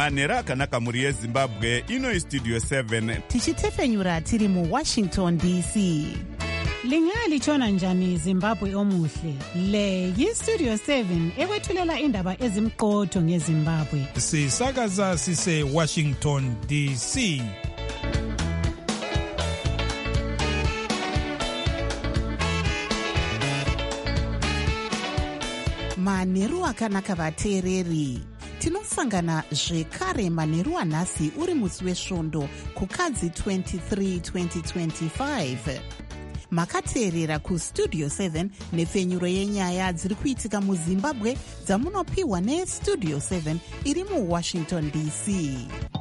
manhero akanaka mhuri yezimbabwe. Ino istudio 7 tichitefenyura tiri muWashington DC. Lingalitshona njani Zimbabwe omuhle? Le yiStudio 7 ekwethulela indaba ezimqotho ngeZimbabwe. Sisakaza sise Washington DC. Manheru akanaka vateereri. Tinosangana zvekare manheru anhasi uri musi wesvondo kukadzi 23 2025. Makateerera kuStudio 7 nepfenyuro yenyaya dziri kuitika muZimbabwe dzamunopiwa neStudio 7 iri muWashington DC.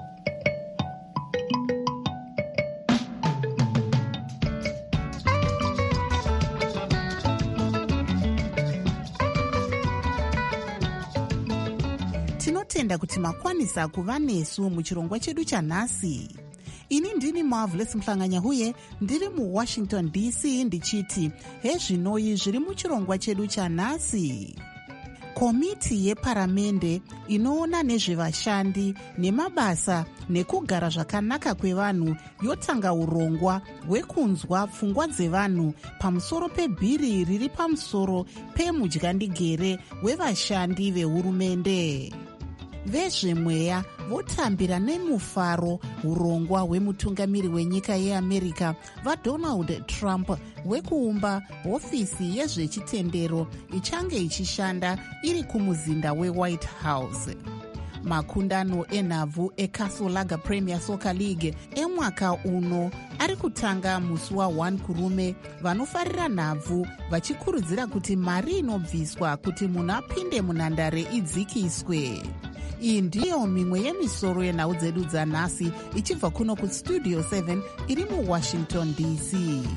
Tinotenda kuti makwanisa kuva nesu muchirongwa chedu chanhasi. Ini ndini Marvelous Mhlanganya-Huye, ndiri muWashington DC ndichiti hezvinoi zviri muchirongwa chedu chanhasi. Komiti yeparamende inoona nezvevashandi nemabasa nekugara zvakanaka kwevanhu yotanga urongwa hwekunzwa pfungwa dzevanhu pamusoro pebhiri riri pamusoro pemudyandigere wevashandi vehurumende. Vezvemweya votambira nemufaro urongwa hwemutungamiri wenyika yeAmerica vaDonald Trump hwekuumba hofisi yezvechitendero ichange ichishanda iri kumuzinda weWhite House. Makundano enhabvu eCastle Lager Premier Soccer League emwaka uno ari kutanga musi wa1 kurume, vanofarira nhabvu vachikurudzira kuti mari inobviswa kuti munhu apinde munhandare idzikiswe. Iyi ndiyo mimwe yemisoro yenhau dzedu dzanhasi ichibva kuno kuStudio 7 iri muWashington DC.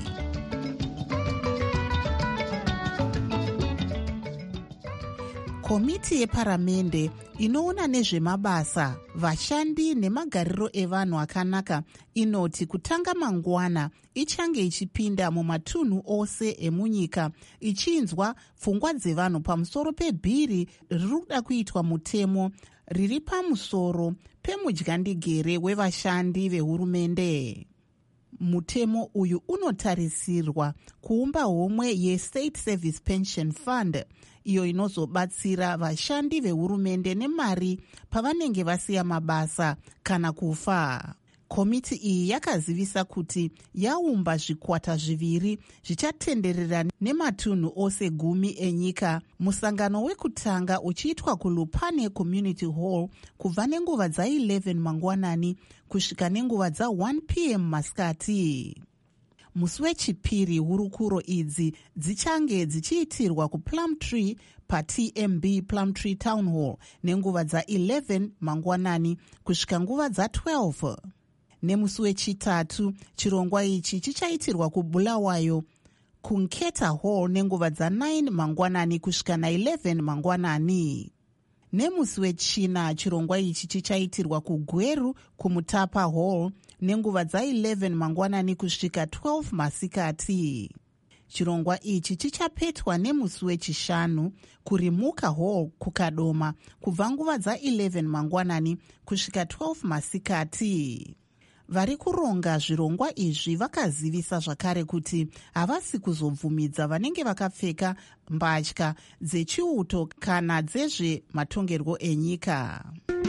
Komiti yeparamende inoona nezvemabasa, vashandi nemagariro evanhu akanaka inoti kutanga mangwana ichange ichipinda mumatunhu ose emunyika ichinzwa pfungwa dzevanhu pamusoro pebhiri riri kuda kuitwa mutemo riri pamusoro pemudyandigere wevashandi vehurumende. Mutemo uyu unotarisirwa kuumba homwe yeState Service Pension Fund, iyo inozobatsira vashandi vehurumende nemari pavanenge vasiya mabasa kana kufa. Komiti iyi yakazivisa kuti yaumba zvikwata zviviri zvichatenderera nematunhu ose 10 enyika. Musangano wekutanga uchiitwa kuLupane Community Hall kubva nenguva dza11 mangwanani kusvika nenguva dza1 p.m. masikati. Musi wechipiri hurukuro idzi dzichange dzichiitirwa kuPlumtree paTMB Plumtree Town Hall nenguva dza11 mangwanani kusvika nguva dza12. Nemusi wechitatu chirongwa ichi chichaitirwa kuBulawayo kuNketa Hall nenguva dza9 mangwanani kusvika na11 mangwanani. Nemusi wechina chirongwa ichi chichaitirwa kuGweru kuMutapa Hall nenguva dza11 mangwanani kusvika 12 masikati. Chirongwa ichi chichapetwa nemusi wechishanu kuRimuka Hall kuKadoma kubva nguva dza11 mangwanani kusvika 12 masikati. Vari kuronga zvirongwa izvi vakazivisa zvakare kuti havasi kuzobvumidza vanenge vakapfeka mbatya dzechiuto kana dzezvematongerwo enyika.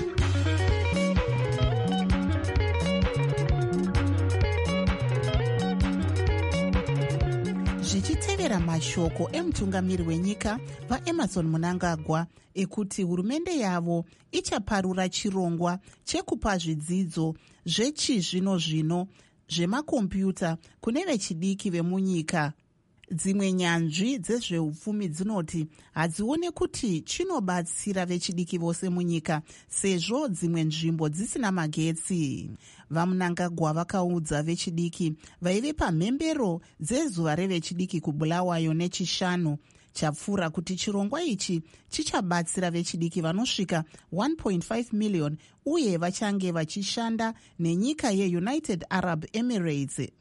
Zvichitevera mashoko emutungamiri wenyika vaEmerson Mnangagwa ekuti hurumende yavo ichaparura chirongwa chekupa zvidzidzo zvechizvino-zvino zvemakombiyuta kune vechidiki vemunyika. Dzimwe nyanzvi dzezveupfumi dzinoti hadzione kuti chinobatsira vechidiki vose munyika sezvo dzimwe nzvimbo dzisina magetsi. VaMnangagwa vakaudza vechidiki vaive pamhembero dzezuva revechidiki kuBulawayo nechishanu chapfuura kuti chirongwa ichi chichabatsira vechidiki vanosvika 1.5 million uye vachange vachishanda nenyika yeUnited Arab Emirates.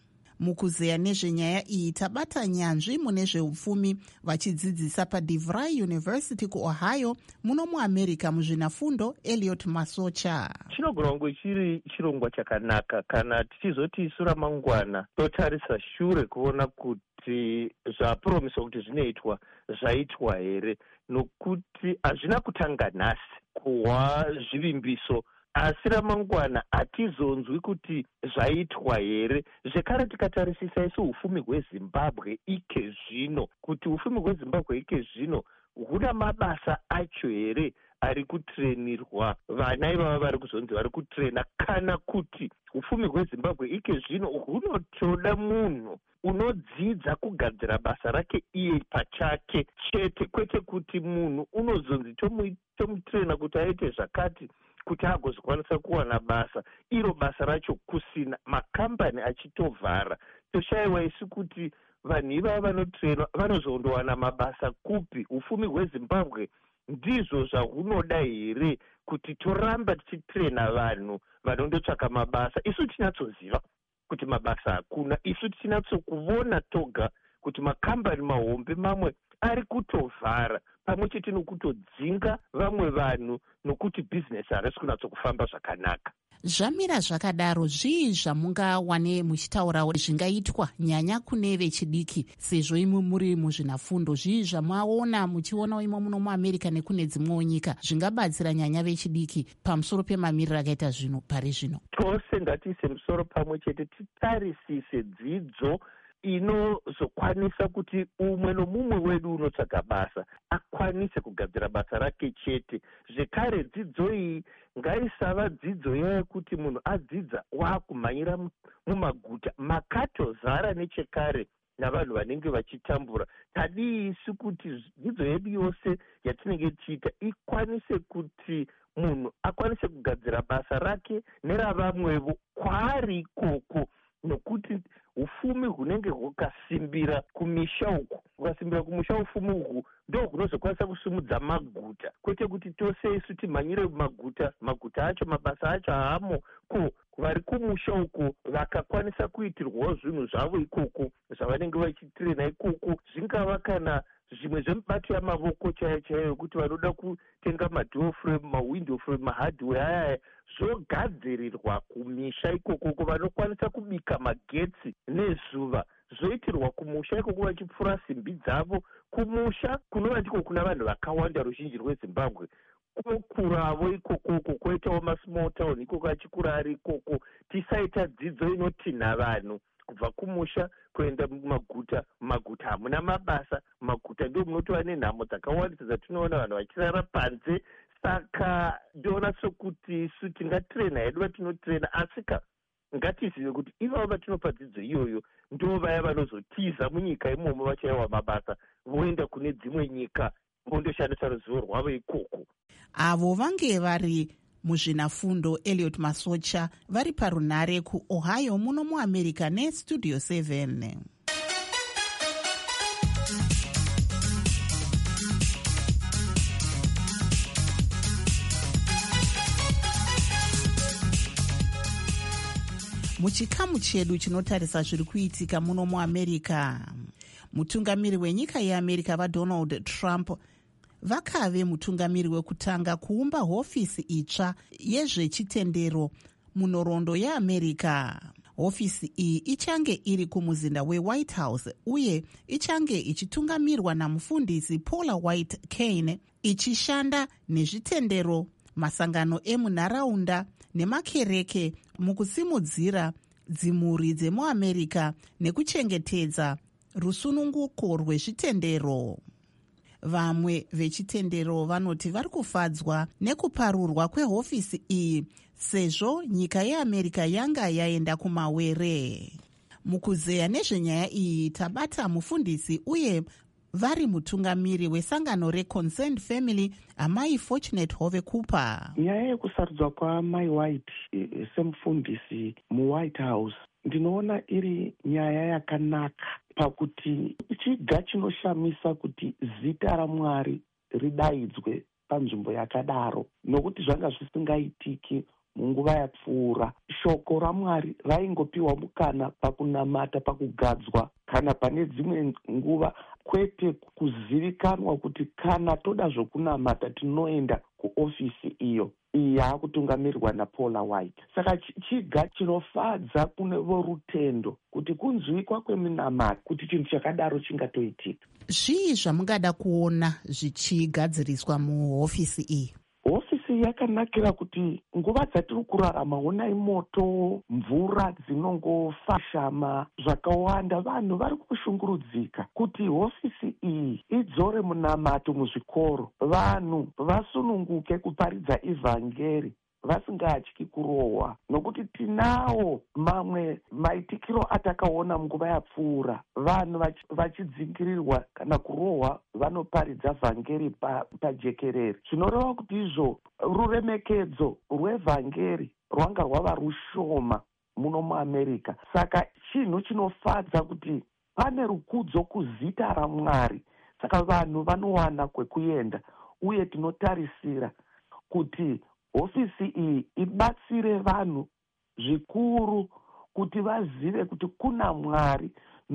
Mukuzeya nezvenyaya iyi tabata nyanzvi mune zveupfumi vachidzidzisa paDeVry University kuOhio muno muAmerica muzvinafundo Elliot Masocha. Chinogona kunge chiri chirongwa chakanaka kana tichizoti isu ramangwana totarisa shure kuona kuti zvapromiswa kuti zvinoitwa zvaitwa here, nokuti hazvina kutanga nhasi kuhwa zvivimbiso, asi ramangwana hatizonzwi kuti zvaitwa here. Zvekare tikatarisisa isu ufumi hweZimbabwe ike zvino, kuti ufumi hweZimbabwe ike zvino huna mabasa acho here ari kutrenirwa vana ivava vari kuzonzi vari kutrena, kana kuti ufumi hweZimbabwe ike zvino hunotoda munhu unodzidza kugadzira basa rake iye pachake chete, kwete kuti munhu unozonzi tomutrena kuti aite zvakati kuti agozokwanisa kuwana basa. Iro basa racho kusina, makambani achitovhara. Toshayiwa isu kuti vanhu ivava vanotrenwa vanozondowana mabasa kupi? Ufumi hweZimbabwe ndizvo zvahunoda here kuti toramba tichitrena vanhu vanondotsvaka mabasa? Isu tinyatsoziva kuti mabasa hakuna, isu tichinatsokuona toga kuti makambani mahombe mamwe ari kutovhara, pamwe chete nokutodzinga vamwe vanhu nokuti bhizinesi harisi kunyatsokufamba zvakanaka. Zvamira zvakadaro, zvii zvamungawane muchitaura zvingaitwa nyanya kune vechidiki, sezvo imwe muri muzvinafundo? Zvii zvamaona muchiona imwe muno muAmerica nekune dzimwewo nyika zvingabatsira nyanya vechidiki pamusoro pemamiriro akaita zvino pari zvino? Tose ngatiise musoro pamwe chete, titarisise dzidzo inozokwanisa kuti umwe nomumwe wedu unotsvaga basa akwanise kugadzira basa rake chete. Zvekare dzidzo iyi ngaisava dzidzo yekuti munhu adzidza waakumhanyira mumaguta makatozara nechekare navanhu vanenge vachitambura. Tadii isu kuti dzidzo yedu yose yatinenge tichiita ikwanise kuti munhu akwanise kugadzira basa rake neravamwevo kwaari ikoko, nokuti ufumi hunenge hukasimbira kumisha uku, hukasimbira kumusha ufumi uhu ndo hunozokwanisa kusumudza maguta, kwete kuti tose isu timhanyire maguta acho mabasa acho haamo. Ko vari kumusha uku vakakwanisa kuitirwawo zvinhu zvavo ikoko zvavanenge vachitrena ikoko, zvingava kana zvimwe zvemibato yamavoko chaiyo kuti vanoda kutenga madoor frame, mawindow frame, mahardware ayaya zvogadzirirwa kumisha ikoko. Vanokwanisa kubika magetsi nezuva zvoitirwa kumusha ikoko, vachipfura simbi dzavo kumusha. Kunova ndiko kuna vanhu vakawanda ruzhinji rweZimbabwe kokuravo ikokoko, kwoitawo masmall town ikoko achikura ari ikoko. Tisaita dzidzo inotinha vanhu kubva kumusha kuenda mumaguta hamuna mabasa. Maguta ndio munotova nenhamo dzakawandisa dzatinoona vanhu vachirara panze. Saka ndoona sokuti isu tingatrena hedu vatinotrena, asika ngatizive kuti ivavo vatinopa dzidzo iyoyo ndo vaya vanozotiza munyika imomo vachayewa mabasa voenda kune dzimwe nyika vondoshandisa ruzivo rwavo ikoko. Avo vange vari muzvinafundo Elliot Masocha vari parunhare kuOhio muno muAmerica neStudio 7. Muchikamu chedu chinotarisa zviri kuitika muno muAmerica, mutungamiri wenyika yeAmerica vaDonald Trump vakave mutungamiri wekutanga kuumba hofisi itsva yezvechitendero munhoroondo yeAmerica. Hofisi iyi ichange iri kumuzinda weWhite House uye ichange ichitungamirwa namufundisi Paula White Cain, ichishanda nezvitendero, masangano emunharaunda nemakereke mukusimudzira dzimhuri dzemuAmerica nekuchengetedza rusununguko rwezvitendero. Vamwe vechitendero vanoti vari kufadzwa nekuparurwa kwehofisi iyi sezvo nyika yeAmerica yanga yaenda kumawere. Mukuzeya nezvenyaya iyi tabata mufundisi uye vari mutungamiri wesangano reConcerned Family, amai Fortunate Hove Cooper. Nyaya yekusarudzwa kwaamai White semufundisi muWhite House ndinoona iri nyaya yakanaka, pakuti chiga chinoshamisa kuti zita raMwari ridaidzwe panzvimbo yakadaro, nokuti zvanga zvisingaitiki munguva yapfuura. Shoko raMwari raingopiwa mukana pakunamata, pakugadzwa, kana pane dzimwe nguva, kwete kuzivikanwa kuti kana toda zvokunamata tinoenda kuofisi iyo. Iyi yaakutungamirirwa naPaula White. Saka chiga chinofadza kune vorutendo kuti kunzwikwa kweminamata kuti chinhu chakadaro chingatoitika. Zvii zvamungada kuona zvichigadziriswa muhofisi iyi? Hofisi yakanakira kuti nguva dzatiri kurarama, honai moto, mvura dzinongofashama zvakawanda. Vanhu vari kushungurudzika kuti hofisi iyi idzore munamato muzvikoro, vanhu vasununguke kuparidza ivhangeri vasingatyi kurohwa, nokuti tinawo mamwe maitikiro atakaona munguva yapfuura. Vanhu vachidzingirirwa kana kurohwa vanoparidza vhangeri pajekerere. Zvinoreva kuti izvo ruremekedzo rwevhangeri rwanga rwava rushoma muno muAmerica. Saka chinhu chinofadza kuti pane rukudzo kuzita raMwari, saka vanhu vanowana kwekuenda, uye tinotarisira kuti hofisi iyi ibatsire vanhu zvikuru kuti vazive kuti kuna Mwari,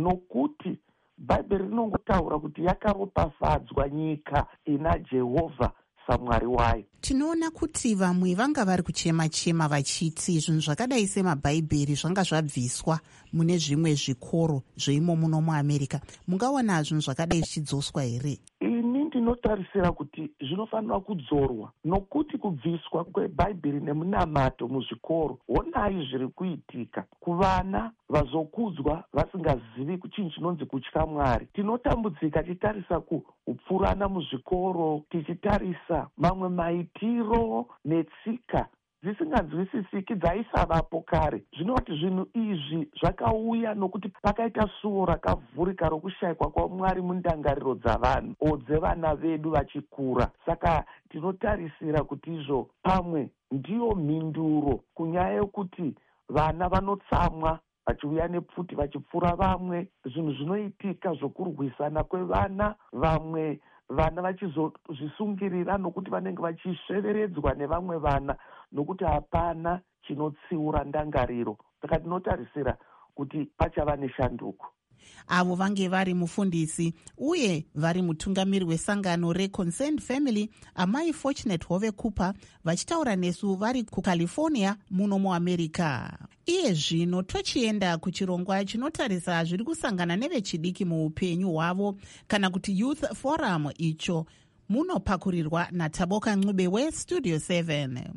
nokuti Bhaibheri rinongotaura kuti yakaropafadzwa nyika ina Jehovha saMwari wayo. Tinoona kuti vamwe vanga vari kuchema-chema vachiti zvinhu zvakadai semabhaibheri zvanga zvabviswa mune zvimwe zvikoro zveimo muno muAmerica. Mungaona zvinhu zvakadai zvichidzoswa here? Ini ndinotarisira kuti zvinofanira kudzorwa, nokuti kubviswa kwebhaibheri nemunamato muzvikoro, honai zviri kuitika kuvana vazokudzwa vasingazivi chinhu chinonzi kutya Mwari. Tinotambudzika tichitarisa kupfurana muzvikoro, tichitarisa mamwe maitiro netsika dzisinganzwisisiki dzaisavapo kare. Zvinoti zvinhu izvi zvakauya nokuti pakaita suo rakavhurika rokushayikwa kwaMwari mundangariro dzavanhu dzevana vedu vachikura. Saka tinotarisira kuti izvo pamwe ndiyo mhinduro kunyaya yokuti vana vanotsamwa vachiuya nepfuti vachipfura vamwe, zvinhu zvinoitika zvokurwisana kwevana, vamwe vana vachizozvisungirira nokuti vanenge vachisveveredzwa nevamwe vana nokuti hapana chinotsiura ndangariro. Saka tinotarisira kuti pachava neshanduko. Avo vange vari mufundisi uye vari mutungamiri wesangano reConcerned Family, amai Fortunate Hove Cooper, vachitaura nesu vari kuCalifornia muno muAmerica. Iye zvino tochienda kuchirongwa chinotarisa zviri kusangana nevechidiki muupenyu hwavo, kana kuti Youth Forum. Icho munopakurirwa naTaboka Ncube weStudio 7.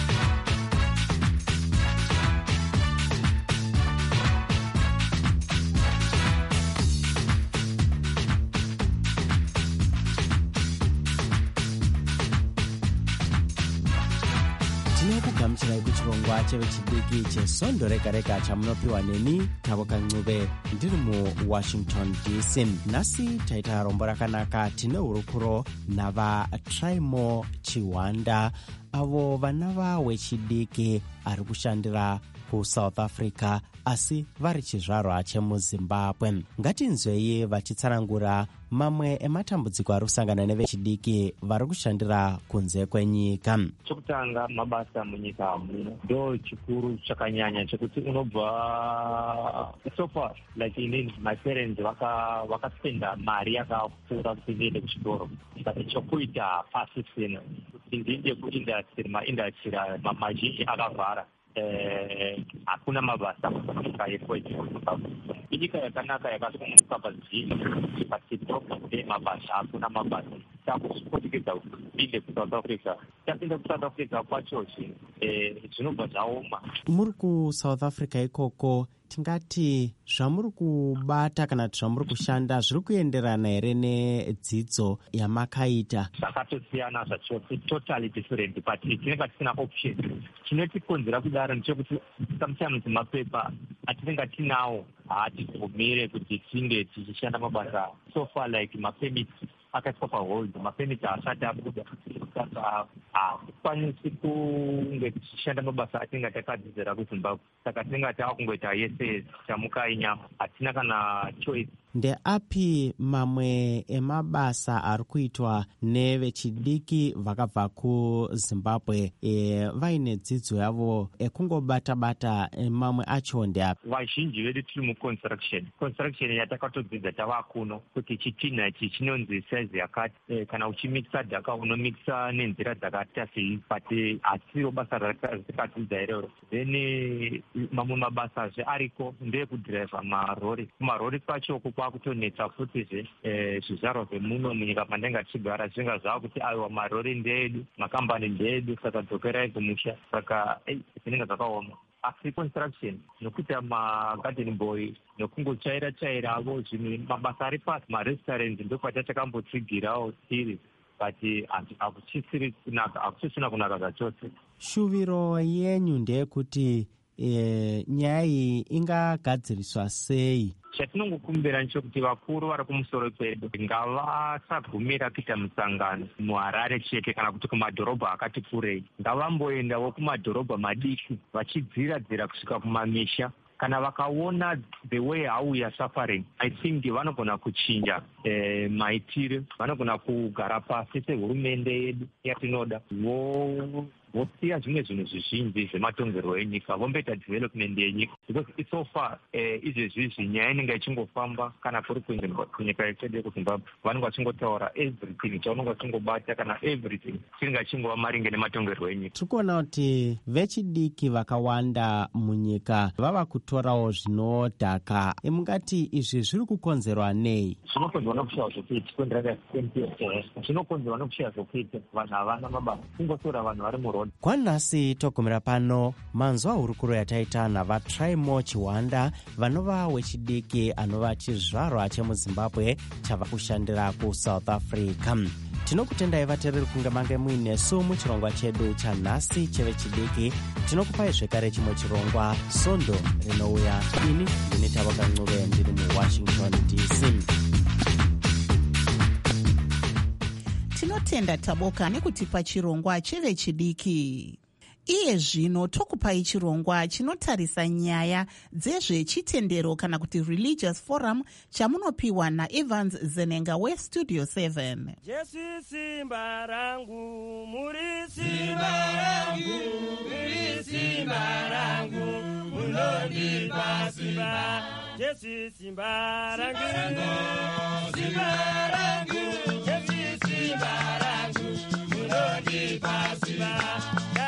tinokugamuchirai kuchirongwa chevechidiki chesondo rega rega chamunopiwa neni Taboka Ncube ndiri muWashington DC. Nhasi taita rombo rakanaka. Tine hurukuro navaTraimo Chiwanda, avo vana vechidiki ari kushandira kuSouth Africa asi vari chizvarwa chemuZimbabwe. Ngatinzwei vachitsanangura mamwe ematambudziko ari kusangana nevechidiki vari kushandira kunze kwenyika. Chokutanga, mabasa munyika muno ndo chikuru chakanyanya chekuti unobva so far like inini my parents vakaspenda mari yakapfuura kuti ndiende kuchikoro, but chokuita pasi sino kuti ndiende kuindustry, maindustry mazhinji akavhara. Hakuna mabasa munyika yekwethu. Inyika yakanaka yakasunguka pazhinji, patidhobha mabasa hakuna mabasa. Takusipotikeza kupinde kuSouth Africa. Tapinda kuSouth Africa kwachochi zvinobva zvaoma. Muri kuSouth Africa ikoko, tingati zvamuri kubata kana zvamuri kushanda zviri kuenderana here nedzidzo yamakaita? Zvakatosiyana zvacho, totally different, but tinenge tisina option. Chinotikonzera kudaro ndechekuti sometimes mapepa atinenge tinawo haatibvumire kuti tinge tichishanda mabasa. So far like mapemiti akaiswa pahold, mapemiti haasati abuda, saka hakukwanisi kunge tichishanda mabasa atinenge takadzidzira kuZimbabwe. Saka tinenge tava kungoita yese chamuka inyama, hatina kana choice. ndeapi mamwe emabasa ari kuitwa nevechidiki vakabva kuzimbabwe vaine dzidzo yavo ekungobata-bata mamwe acho ndeapi? Vazhinji vedu tiri muconstruction yatakatodzidza tava kuno kuti chitinha ichi chinonzi saizi yakati kana uchimikisa dhaka unomikisa nenzira dzakaita sei, but hasiwo basa ratakadzidza iroro. Then mamwe mabasazve ariko ndeekudhiraivha marori kwacho kwakutonetsa futizve zvizvarwa zvemuno munyika pandanga tichigara zvinga zvava kuti aiwa marori ndeedu, makambani ndeedu, saka dzokerai kumusha, saka zvinenge zvakaoma. Asi construction nokuita magarden boy nokungotsvaira-tsvairavo zvinhu mabasa ari pasi, marestaurant ndokwatatakambotsigira tiri, but hakuchisina kunaka zvachose. Shuviro yenyu ndeyekuti nyaya iyi ingagadziriswa sei? Chatinongokumbira nechekuti vakuru vari kumusoro kwedu ngavasagumira kuita musangano muHarare chete kana kuti kumadhorobha akati kurei. Ngavamboendawo kumadhorobha madiki vachidzira-dzira kusvika kumamisha. Kana vakaona the way how we are suffering, I think vanogona kuchinja maitiro, vanogona kugara pasi sehurumende yedu yatinoda vosiya zvimwe zvinhu zvizhinji zvematongerwo enyika, vomboita development yenyika, because so far izvezvizvi nyaya inenge ichingofamba kana kuri kunyika yedu yekuzimbabwe vanenge vachingotaura everything chaunenge vachingobata kana everything chinenge chingova maringe nematongerwo enyika. Tiri kuona kuti vechidiki vakawanda munyika vava kutorawo zvinodhaka. Mungati izvi zviri kukonzerwa nei? Zvinokonzerwa nokushaya zvokuita, zvinokonzerwa nokushaya zvokuita, vanhu havana mabasa, kungotora vanhu vari muroad. Kwanhasi togumira pano manzwa hurukuro yataita navaTraimo Chiwanda vanova wechidiki anova chizvarwa chemuzimbabwe chava kushandira kuSouth Africa. Tinokutendai vateereri kunge mange muinesu muchirongwa chedu chanhasi chevechidiki. Tinokupai zvekare chimwe chirongwa Sondo rinouya. Ini ndini Tavoka Ncube ndiri muWashington DC. Tinotenda Taboka nekutipa chirongwa chevechidiki. Iye zvino tokupai chirongwa chinotarisa nyaya dzezvechitendero kana kuti religious forum chamunopiwa naEvans Zenenga weStudio 7. Jesu simba rangu, muri simba rangu, muri simba rangu, munondipa simba. Jesu simba rangu, simba rangu, Jesu simba rangu, munondipa simba.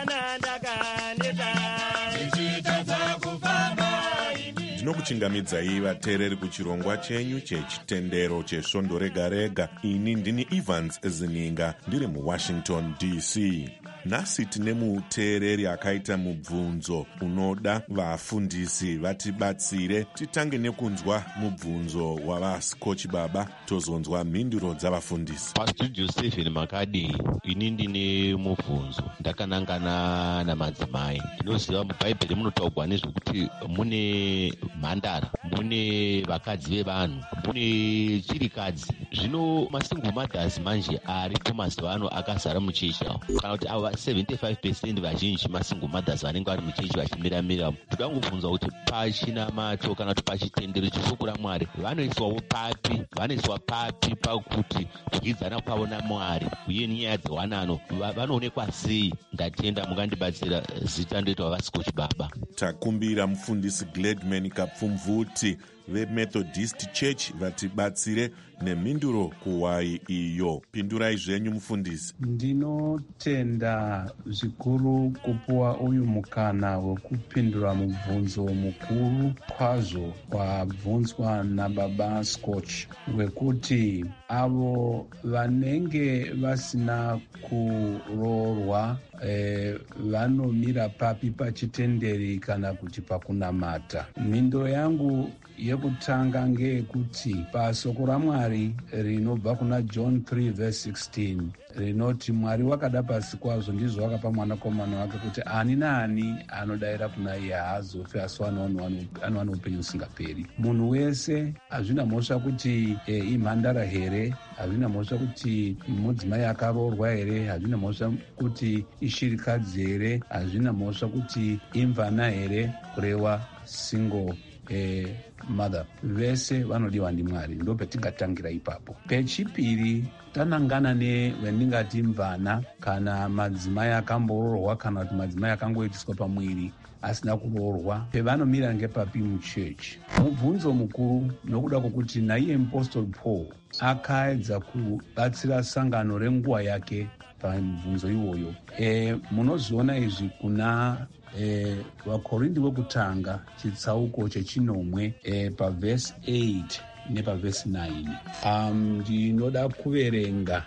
Ndinokuchingamidzai vateereri kuchirongwa chenyu chechitendero chesvondo rega rega. Ini ndini Evans Zenenga ndiri muWashington DC. Nhasi tine muteereri akaita mubvunzo unoda vafundisi vatibatsire. Titange nekunzwa mubvunzo wavaScotch baba, tozonzwa mhinduro dzavafundisi. PaStudio 7 makadi ini ndine mubvunzo ndakanangana namadzimai. Ndinoziva mubhaibheri munotaurwa nezvekuti mune mhandara, mune vakadzi vevanhu, mune chirikadzi. Zvino masingle mothers manje aripo mazuva ano akazara muchechi awo, kana kuti ava 75% vazhinji masingle mothers vanenge vari muchechi vachimiramira. Toda kungobvunza kuti pachinamato kana kuti pachitendero cheshoko raMwari vanoiswawo papi, vanoiswa papi pakuti kudyidzana kwavo naMwari uye nyaya dzewanano vanoonekwa sei? Ndatenda mungandibatsira. Zita ndoitwa vaScotch baba. Takumbira mufundisi Gladman Kapfumvuti veMethodist Church vatibatsire nemhinduro kuwai iyo. Pindurai zvenyu mufundisi. Ndinotenda zvikuru kupuwa uyu mukana wekupindura mubvunzo mukuru kwazvo wabvunzwa nababa Scotch, wekuti avo vanenge vasina kuroorwa vanomira papi pachitenderi kana kuti pakunamata. Mhinduro yangu yekutanga ngeyekuti pasoko raMwari rinobva kuna John 3:16 rinoti Mwari wakada pasi kwazvo ndizvo wakapa mwanakomana wake kuti ani naani anodayira kuna iye haazofi asi anowana upenyu usingaperi. Munhu wese, hazvina mhosva kuti imhandara here, hazvina mhosva kuti mudzimai akaroorwa here, hazvina mhosva kuti ishirikadzi here, hazvina mhosva kuti imvana here, kureva single mother vese vanodiwa ndimwari. Ndo petingatangira ipapo. Pechipiri tanangana nevendingati mvana kana madzimai akamboorwa kana kuti madzimai akangoitiswa pamwiri asina kuroorwa, pevanomira ngepapi muchechi. Mubvunzo mukuru nokuda kwokuti naiye mupostori Paul akaedza kubatsira sangano renguva yake pamubvunzo iwoyo. Munoziona izvi kuna vakorindi vekutanga chitsauko chechinomwe pavhesi 8 nepavhesi 9. Ndinoda kuverenga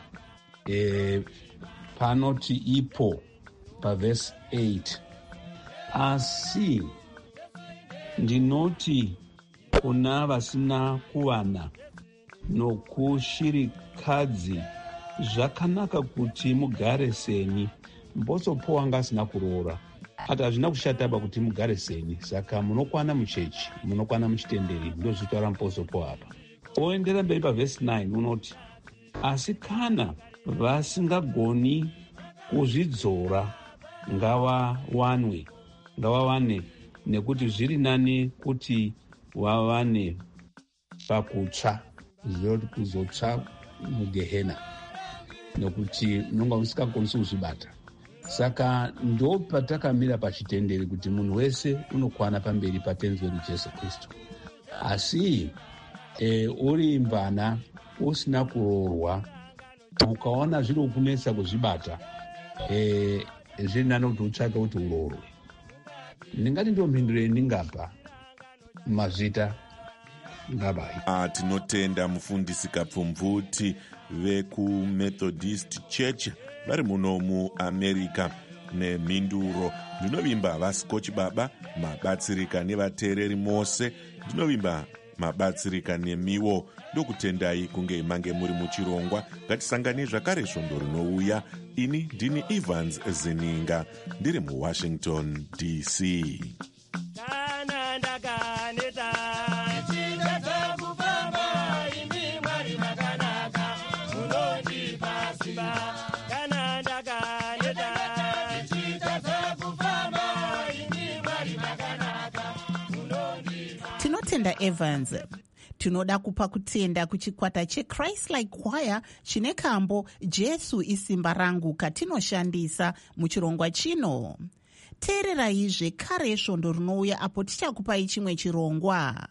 panoti ipo pavhesi 8, asi ndinoti kuna vasina kuwana nokushirikadzi zvakanaka kuti mugare seni. Mupostori Paul anga asina kuroora, ati hazvina kushataba kuti mugare seni, saka munokwana muchechi, munokwana muchitenderi. Ndo zvitaura mupostori Paul apa. Oendera mberi pavhesi 9 unoti, asi kana vasingagoni kuzvidzora ngavawane, nekuti zviri nani kuti vawane pakutsva, zvinoti kuzotsva mugehena, nekuti unonga usingakonisi kuzvibata. Saka ndo patakamira pachitenderi kuti munhu wese unokwana pamberi patenzi wedu Jesu Kristu. Asi uri mvana usina kuroorwa, ukaona zviri kunetsa kuzvibata, zviri nani kuti utsvake kuti uroorwe. Ndingati ndo mhinduro yendingapa mazvita ngabai. Tinotenda mufundisi Kapfumvuti vekumethodist church vari muno muamerica nemhinduro. Ndinovimba vaScotch baba mabatsirika nevateereri mose. Ndinovimba mabatsirika nemiwo. Ndokutendai kunge mange muri muchirongwa. Ngatisangane zvakare svondo rinouya. Ini ndini Evans Zininga ndiri muWashington DC. Tinotenda Evans. Tinoda kupa kutenda kuchikwata cheChrist-like Choir chine kambo Jesu isimba rangu katinoshandisa muchirongwa chino. Teererai zvekare svondo rinouya apo tichakupai chimwe chirongwa.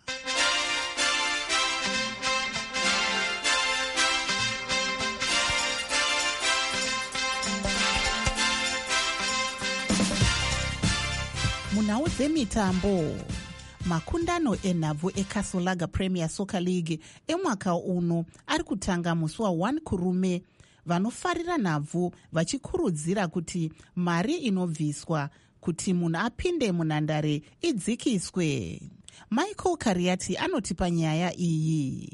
Munhau dzemitambo. Makundano enhabvu eCastle Premier Soccer League emwaka uno ari kutanga musi wa1 kurume, vanofarira nhabvu vachikurudzira kuti mari inobviswa kuti munhu apinde munhandare idzikiswe. Michael Kariati anotipa nyaya iyi.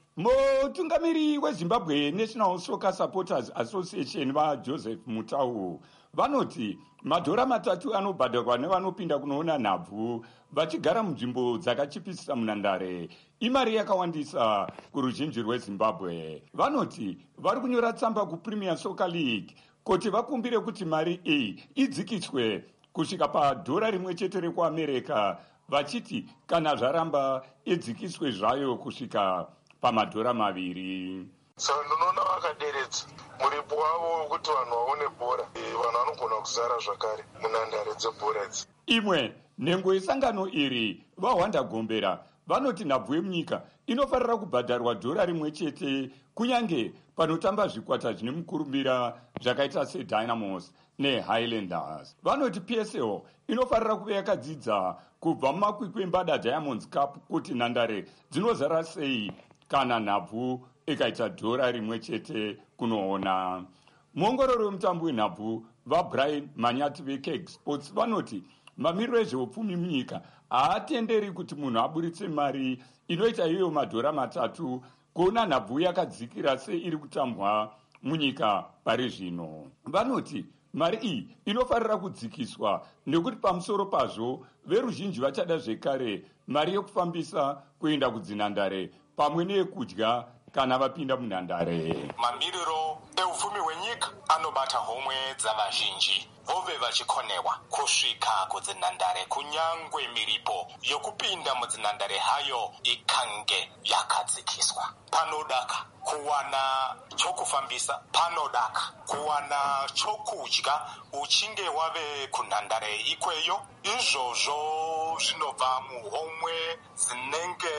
Mutungamiri weZimbabwe National Soccer Supporters Association vaJoseph Mutau vanoti madhora 3 anobhadharwa nevanopinda kunoona nhabvu vachigara munzvimbo dzakachipisisa munhandare imari yakawandisa kuruzhinji rweZimbabwe. Vanoti vari kunyora tsamba kuPremier Soccer League kuti vakumbire kuti mari iyi idzikiswe kusvika padhora rimwe chete rekuAmerica, vachiti kana zvaramba idzikiswe zvayo kusvika pamadhora 2. Saka ndinoona vakaderedza muripo wavo wekuti vanhu vaone bhora, vanhu vanogona kuzara zvakare munhandare dzebhora idzi. Imwe nhengo yesangano iri vaHwanda Gombera vanoti nhabvu yemunyika inofarira kubhadharwa dhora rimwe chete kunyange panotamba zvikwata zvine mukurumbira zvakaita seDynamos neHighlanders. Vanoti PSL inofarira kuve yakadzidza kubva mumakwikwi embada Diamonds Cup kuti nhandare dzinozara sei kana nhabvu ikaita dhora rimwe chete kunoona. Muongororo wemutambo wenhabvu vaBrian Manyati veKeg Sports vanoti mamiriro ezveupfumi munyika haatenderi kuti munhu aburitse mari inoita iyoyo madhora 3 kuona nhabvu yakadzikira seiri kutambwa munyika pari zvino. Vanoti mari iyi inofarira kudzikiswa nekuti pamusoro pazvo veruzhinji vachada zvekare mari yokufambisa kuenda kudzinhandare pamwe neyekudya kana vapinda munhandare. Mamiriro eupfumi hwenyika anobata homwe dzavazhinji. vove vachikonewa kusvika kudzinhandare kunyangwe miripo yokupinda mudzinhandare hayo ikange yakadzikiswa. Panodaka kuwana chokufambisa, panodaka kuwana chokudya uchinge wave kunhandare ikweyo. Izvozvo zvinobva muhomwe dzinenge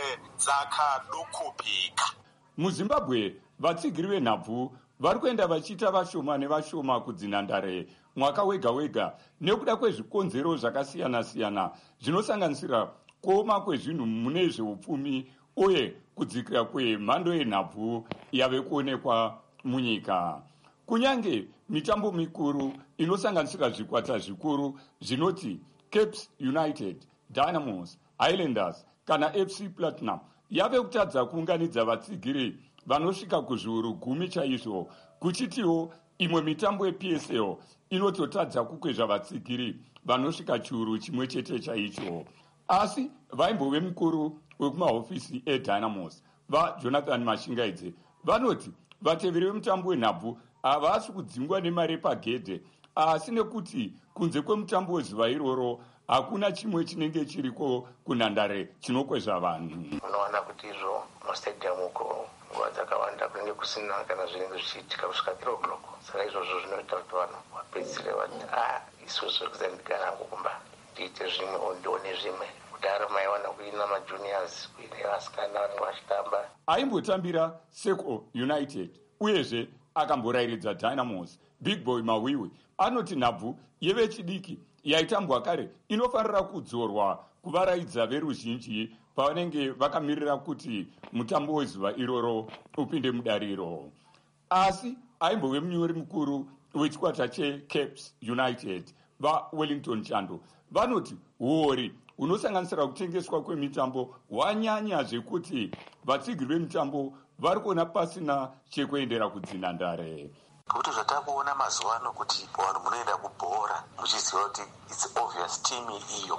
dzakadukupika. MuZimbabwe vatsigiri venhabvu vari kuenda vachiita vashoma nevashoma kudzinhandare mwaka wega wega nekuda kwezvikonzero zvakasiyana-siyana zvinosanganisira kuoma kwezvinhu mune zveupfumi uye kudzikira kwemhando yenhabvu yave kuonekwa munyika. Kunyange mitambo mikuru inosanganisira zvikwata zvikuru zvinoti Caps United, Dynamos, Highlanders kana FC Platinum yave kutadza kuunganidza vatsigiri vanosvika kuzviuru 10 chaizvo, kuchitiwo imwe mitambo yePSL inototadza kukwezva vatsigiri vanosvika chiuru 1 chete chaicho. Asi vaimbove mukuru wekumahofisi eDynamos vaJonathan Mashingaidze vanoti vateveri vemutambo wenhabvu havasi kudzingwa nemari pagedhe, asi nekuti kunze kwemutambo wezuva iroro hakuna chimwe chinenge chiriko kunhandare chinokwezva vanhu. Unowana kuti izvo mustadium uko nguva dzakawanda kunenge kusina kana zvinenge zvichiitika kusvika 3 o'clock. Saka izvozvo zvinoita kuti vanhu vapedzisire vati isusu kuzandigara hangu kumba ndiite zvimwe ondione zvimwe. Kudhara maiwana kuina majuniors kuine vasikana vanenge vachitamba. Aimbotambira Seko United uyezve akamborayiridza Dynamos. Big Boy Mawiwi anoti nhabvu yevechidiki yaitambwa kare inofanira kudzorwa kuvaraidza veruzhinji pavanenge vakamirira kuti mutambo wezuva iroro upinde mudariro. Asi aimbove munyori mukuru wechikwata cheCaps United vaWellington Chando vanoti huori hunosanganisira kutengeswa kwemitambo hwanyanya zvekuti vatsigiri vemitambo vari kuona pasina chekuendera kudzinhandare. Kuti zvatakuona mazuva ano kuti vanhu munoenda kubhora muchiziva kuti it's obvious team iyo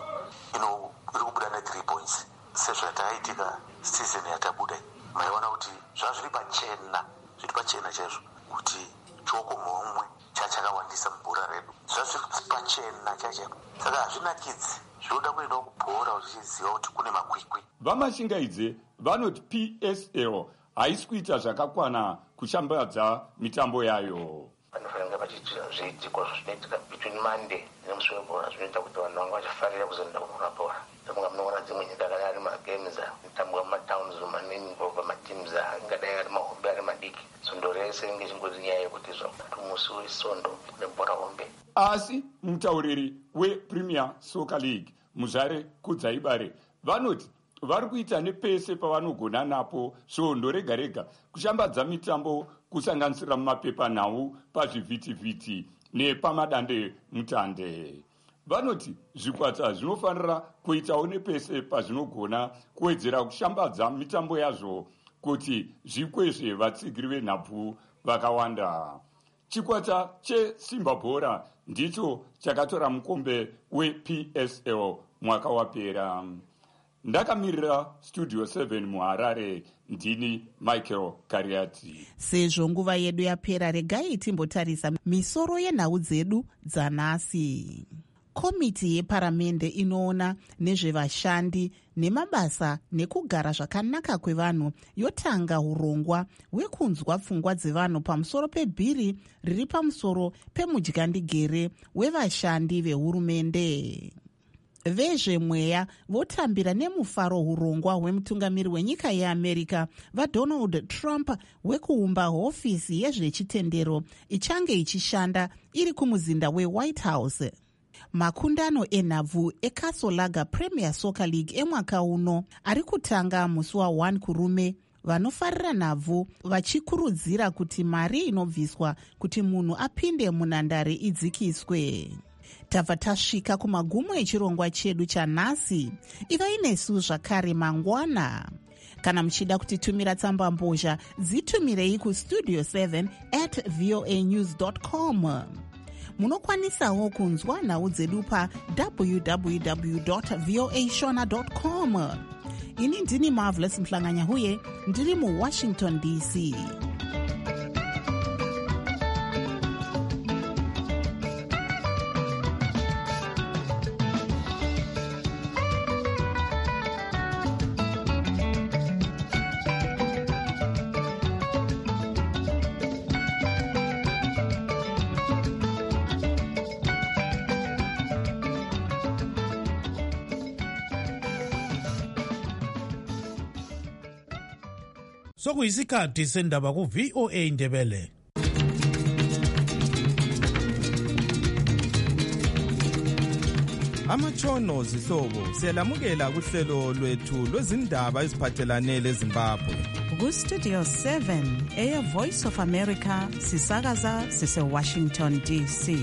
iri kubuda ne3 points. Sezvataitika season yatabuda maiona kuti zvazviri pachena chaizvo kuti choko mumwe chakawandisa mubhora redu zvazviri pachena chaizvo. Saka hazvinakidzi, zvinoda kuendawo kubhora uchiziva kuti kune makwikwi. Vamashingaidze vanoti PSL haisi kuita zvakakwana kushambadza mitambo yayo. Vanofanira vachiita zviitiko zvinoitika between Monday nemusi webhora zvinoita kuti vanhu vanga vachifarira kuzoenda kuona bhora. Saka munoona dzimwe nyika kana ari magames anotambwa mumatowns manini kubva matims angadai ari mahombe ari madiki. Sondo rese ringe chingori nyaya yekuti musi wesondo nebhora hombe. Asi mutauriri wePremier Soccer League Muzare Kudzaibare vanoti vari kuita nepese pavanogona napo svondo rega rega kushambadza mitambo kusanganisira mumapepanhau, pazvivhitivhiti nepamadande mutande. Vanoti zvikwata zvinofanira kuitawo nepese pazvinogona kuwedzera kushambadza mitambo yazvo kuti zvikwezve vatsigiri venhabvu vakawanda. Chikwata cheSimba Bhora ndicho chakatora mukombe wePSL mwaka wapera. Ndakamirira Studio 7 muHarare, ndini Michael Kariati. Sezvo nguva yedu yapera, regai timbotarisa misoro yenhau dzedu dzanhasi. Komiti yeparamende inoona nezvevashandi nemabasa nekugara zvakanaka kwevanhu yotanga urongwa hwekunzwa pfungwa dzevanhu pamusoro pebhiri riri pamusoro pemudyandigere wevashandi vehurumende. Vezvemweya votambira nemufaro urongwa hwemutungamiri wenyika yeAmerica vaDonald Trump hwekuumba hofisi yezvechitendero ichange ichishanda iri kumuzinda weWhite House. Makundano enhabvu eCastle Premier Soccer League emwaka uno ari kutanga musi wa1 kurume, vanofarira nhabvu vachikurudzira kuti mari inobviswa kuti munhu apinde munhandare idzikiswe. Tabva tasvika kumagumo echirongwa chedu chanhasi. Ivai nesu zvakare mangwana. Kana muchida kutitumira tsamba mbozha, dzitumirei kustudio7@voanews.com. Munokwanisawo kunzwa nhau dzedu pa www.voashona.com. Ini ndini Marvelous Mhlanganyahuye, ndiri muWashington DC. Sokuyisikhathi sendaba ku VOA Indebele. Amatshono zihlobo siyalamukela kuhlelo lwethu lwezindaba eziphathelane leZimbabwe. Ku-Studio 7 Air Voice of America sisakaza sise-Washington DC.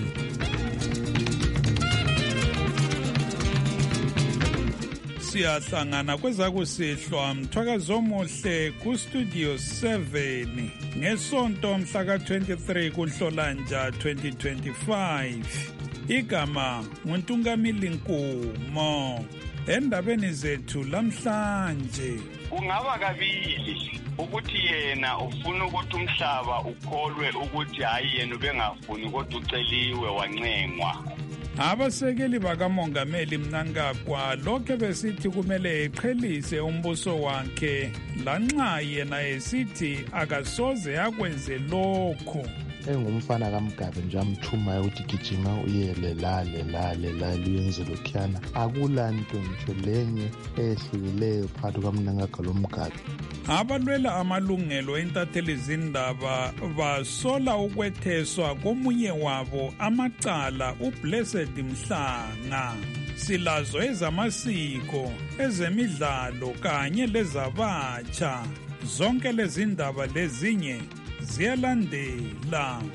Siyahlangana kwezakusihlwa Mthwakazi omuhle ku-Studio 7 ngesonto mhla ka-23 kuNhlolanja 2025. Igama nguNtungamili Nkumo. Endabeni zethu lamhlanje kungaba kabili ukuthi yena ufuna ukuthi umhlaba ukholwe ukuthi hayi yena ubengafuni kodwa uceliwe wancengwa. Abasekeli bakamongameli Mnangagwa lokho besithi kumele eqhelise umbuso wakhe lanxa yena esithi akasoze akwenze lokho. Engumfana kaMgabe nje amthumayo ukuthi gijima uyele lale uyenze lokhuyana. Akulanto ngisho lenye ehlukileyo phakathi kaMnangagwa loMgabe. Abalwela amalungelo entatheli zindaba basola ukwetheswa komunye wabo amacala uBlessed Mhlanga. Silazo ezamasiko, ezemidlalo kanye lezabatsha. Zonke lezi ndaba lezinye ziyalandela.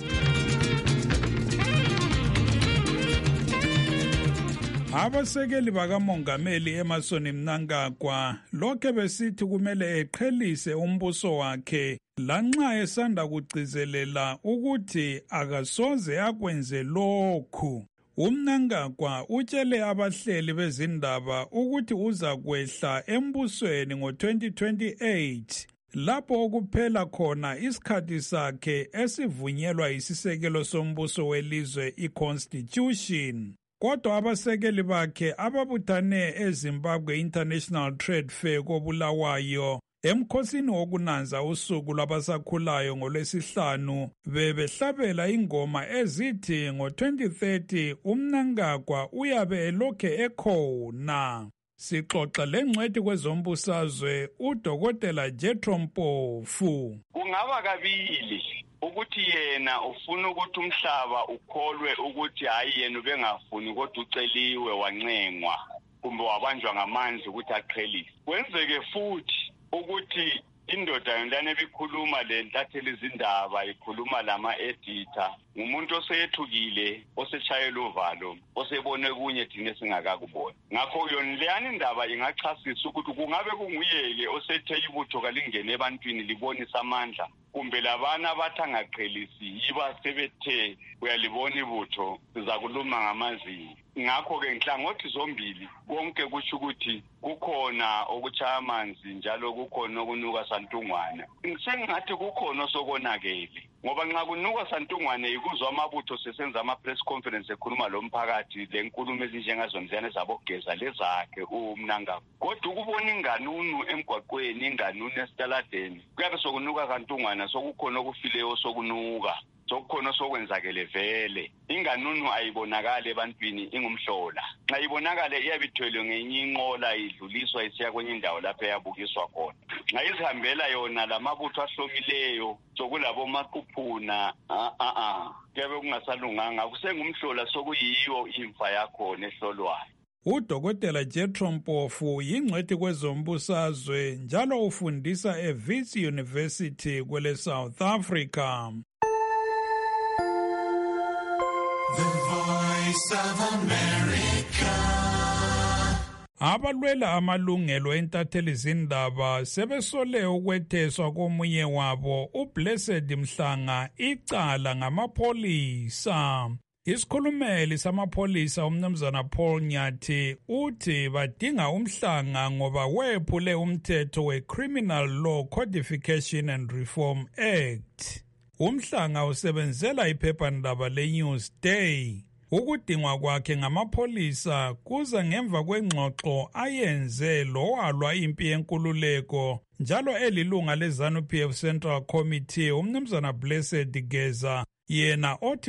Abasekeli bakamongameli Emmerson Mnangagwa lokho besithi kumele eqhelise umbuso wakhe lanxa esanda kugcizelela ukuthi akasoze akwenze lokhu. UMnangagwa utshele abahleli bezindaba ukuthi uza kwehla embusweni ngo-2028 lapho okuphela khona isikhathi sakhe esivunyelwa isisekelo sombuso welizwe i-Constitution. Kodwa abasekeli bakhe ababuthane eZimbabwe International Trade Fair koBulawayo emkhosini wokunanza usuku lwabasakhulayo ngolwesihlanu bebehlabela ingoma ezithi ngo-2030 uMnangagwa uyabe elokhe ekhona. Sixoxa lengcwethi kwezombusazwe uDokotela Jethro Mpofu. Kungaba kabili ukuthi yena ufuna ukuthi umhlaba ukholwe ukuthi hayi yena ubengafuni kodwa uceliwe wancengwa kumbe wabanjwa ngamanzi ukuthi aqhelise. Kwenzeke futhi ukuthi indoda yonlana ebikhuluma lentatheli izindaba ikhuluma lama-editor ngumuntu oseyethukile oseshayela uvalo osebone kunye thina singakakubona. Ngakho yona leyani indaba ingachasisa ukuthi kungabe kunguyeke osethe ibutho kalingene ebantwini libonisa amandla kumbe labana abathi angaqhelisi yiba sebethe uyalibona ibutho sizakuluma ngamazinyo. Ngakho-ke nhlangothi zombili konke kusho ukuthi kukhona okuchaya amanzi njalo kukhona okunuka santungwana. Sengathi kukhona osokonakele ngoba nxa kunuka santungwane ikuzwa amabutho sesenza ama-press conference ekhuluma lomphakathi lenkulumo ezinjengazonziyane zabogeza lezakhe uMnangagwa. Kodwa ukubona inganunu emgwaqweni, inganunu esitaladeni kuyabe sokunuka kantungwana sokukhona okufileyo sokunuka. Sokukhona sokwenzakele vele. Inganunu ayibonakala ebantwini ingumhlola. Nxa ibonakala iyabithwelwe ngenye inqola idluliswa isiya kwenye indawo lapho eyabukiswa khona. Nxa izihambela yona lamabutho ahlomileyo sokulabo maquphuna kuyabe kungasalunganga kusengumhlola sokuyiyo imfa yakho nehlolwayo. uDokotela Jethro Mpofu yingcwethi kwezombusazwe njalo ufundisa eWits University kwele South Africa. The Voice of America. Abalwela amalungelo entatheli zindaba sebesole ukwetheswa komunye wabo uBlessed Mhlanga icala ngamapholisa. Isikhulumeli samapholisa umnumzana Paul Nyathi uthi badinga uMhlanga ngoba wephule umthetho weCriminal Law Codification and Reform Act. Umhlanga usebenzela iphephandaba leNewsday. Ukudingwa kwakhe ngamapholisa kuza ngemva kwengxoxo ayenze lowalwa impi yenkululeko njalo elilunga leZANU-PF Central Committee umnumzana Blessed Geza yena othi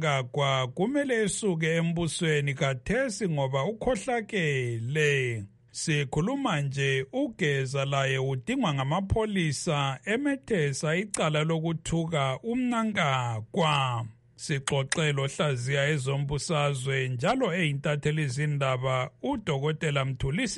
uMnangagwa kumele esuke embusweni kathesi ngoba ukhohlakele. Sikhuluma nje ugeza laye udingwa ngamapholisa emethesa icala lokuthuka uMnangagwa. Sixoxelo hlaziya ezombusazwe njalo eyintatheli izindaba uDokotela Mthulisi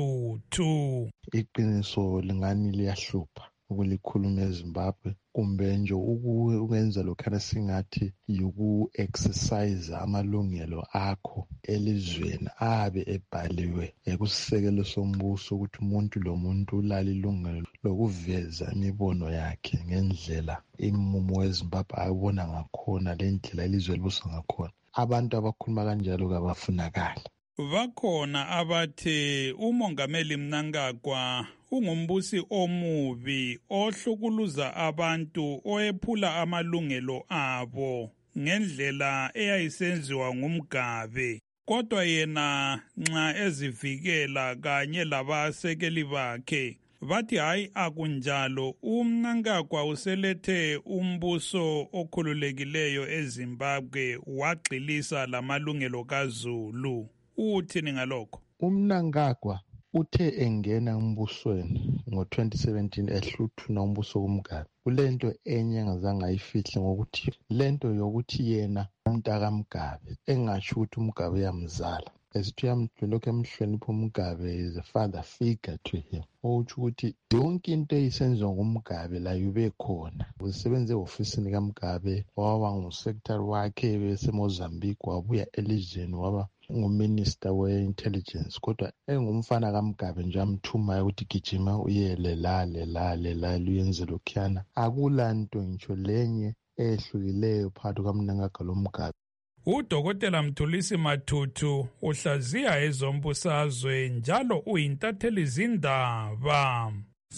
Matutu. Iqiniso lingani liyahlupha ukulikhuluma eZimbabwe kumbe nje ukwenza lokhana singathi yuku-exercise amalungelo akho elizweni abe ebhaliwe kusisekelo sombuso ukuthi umuntu lomuntu ulala ilungelo lokuveza imibono yakhe ngendlela imumo weZimbabwe ayibona ngakhona lendlela ilizwe libuswa ngakhona. Abantu abakhuluma kanjalo kabafunakala. Bakhona abathi uMongameli Mnangagwa ungumbusi omubi ohlukuluza abantu oyephula amalungelo abo ngendlela eyayisenziwa ngumGabe. Kodwa yena nxa ezivikela kanye labasekeli bakhe bathi hayi akunjalo, uMnangagwa uselethe umbuso okhululekileyo eZimbabwe wagxilisa lamalungelo kaZulu. Uthini ngalokho? uMnangagwa uthe engena embusweni ngo-2017 ehluthuna umbuso kumGabe. Kulento enye engazange ayifihle ngokuthi lento yokuthi yena umntaka mGabe engasho ukuthi umGabe uyamzala. Esithi lokhu emhlonipha umGabe is a father figure to him. Okutsho ukuthi yonke into eyisenziwa ngumGabe la yube khona. Usebenze e-ofisini kaMGabe, waba ngusekretary wakhe beseMozambique, wabuya elizweni waba nguminister we-intelligence. Kodwa engumfana kaMGabe nje amthumayo ukuthi gijima uyele lale uyenze lokhuyana. Akula nto ngitsho lenye ehlukileyo phakathi kaMnangagwa loMGabe. uDokotela Mthulisi Matutu uhlaziya ezombusazwe njalo uyintatheli izindaba.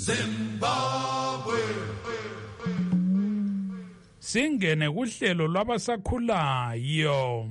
Zimbabwe. Singene kuhlelo lwabasakhulayo.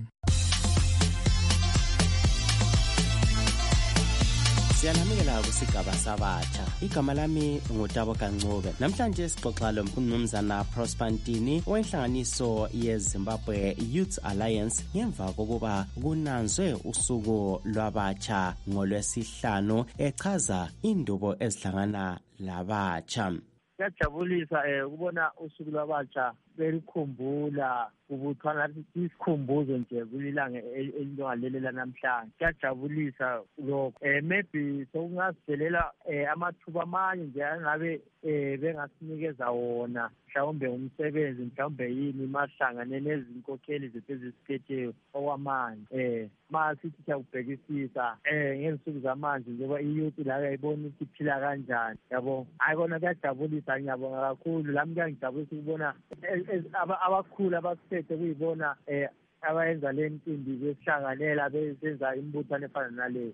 Siyanamukela kusigaba sabatsha. Igama lami ngutabo Kancube. Namhlanje sixoxa lomnumzana Prosper Ntini wenhlanganiso yeZimbabwe Youth Alliance ngemva kokuba kunanzwe usuku lwabatsha ngolwesihlanu echaza indubo ezihlangana labatsha. Kuyajabulisa ukubona usuku lwabatsha belikhumbula ubuthana isikhumbuzo nje kulilanga elingalelelela namhlanje. Kuyajabulisa lokho. Maybe sokungasidelela amathuba amanye nje angabe bengasinikeza wona, mhlawumbe umsebenzi, mhlawumbe yini mahlangane nezinkokheli zethu ezisiphetheyo okwamanje. Masithi siyakubhekisisa ngezinsuku zamanje njengoba iyouth la yayibona ukuthi iphila kanjani, yabo. Hayi kona kuyajabulisa, ngiyabonga kakhulu. Lami kuyangijabulisa ukubona abakhulu abasiphethe kuyibona abayenza le ntindi besihlanganela besenza imbuthano efana naleyo.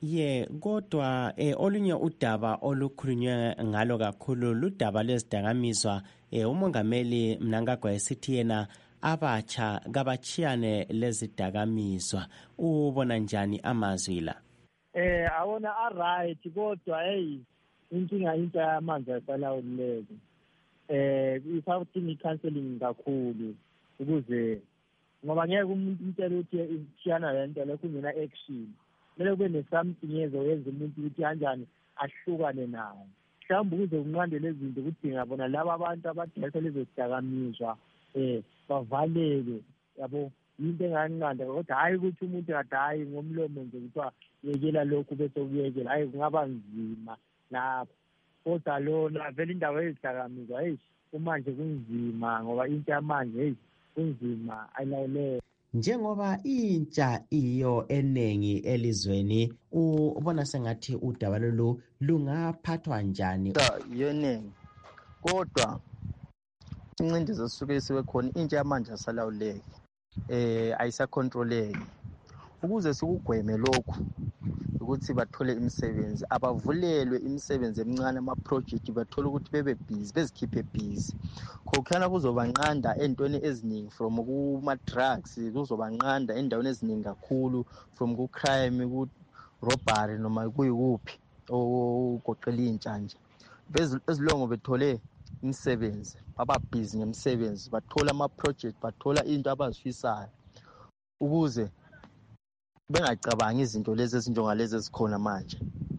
Kodwa olunye udaba olukhulunywe ngalo kakhulu ludaba lwezidakamizwa. Umongameli Mnangagwa esithi yena abatsha kabachiyane lezidakamizwa. Ubona njani amazwi la? Awona aright, kodwa inkinga into yamanzi asalawuleke. Isawudinga i-counseling kakhulu ukuze ngoba ngeke umuntu umtshela ukuthi ishiyana lento le kungena action. Kumele kube nesamtinyezo yenza umuntu ukuthi kanjani ahlukane nawo. Mhlawumbe ukuze kunqande lezi zinto kudinga bona laba abantu abadayisa lezo zidakamizwa bavaleke, yabo. Into enganqanda kodwa hayi ukuthi umuntu adayi ngomlomo nje kuthiwa yekela lokhu bese ukuyekela. Hayi kungaba nzima lapho. Kodwa lona vele indawo yezidakamizwa kumanje kunzima ngoba into yamanje kunzima ayilawuleke. Njengoba intsha iyo eningi elizweni, ubona sengathi udaba lolu lungaphathwa njani? Yeningi, kodwa incindezi esuke isiwe khona, intsha yamanje asalawuleki, ayisacontroleki. Ukuze sikugweme lokhu ukuthi bathole imisebenzi, abavulelwe imisebenzi emincane, ama-project bathole ukuthi bebe busy, bezikhiphe busy. Khokhana kuzobanqanda entweni eziningi, from kuma-drugs, kuzobanqanda endaweni eziningi kakhulu, from ku-crime, ku-robbery noma kuyikuphi ogoqela intsha nje. Ezilongo bethole imisebenzi, baba busy ngemisebenzi, bathola ama-project, bathola into abazifisayo ukuze bengacabangi izinto lezi ezinjengalezi ezikhona manje.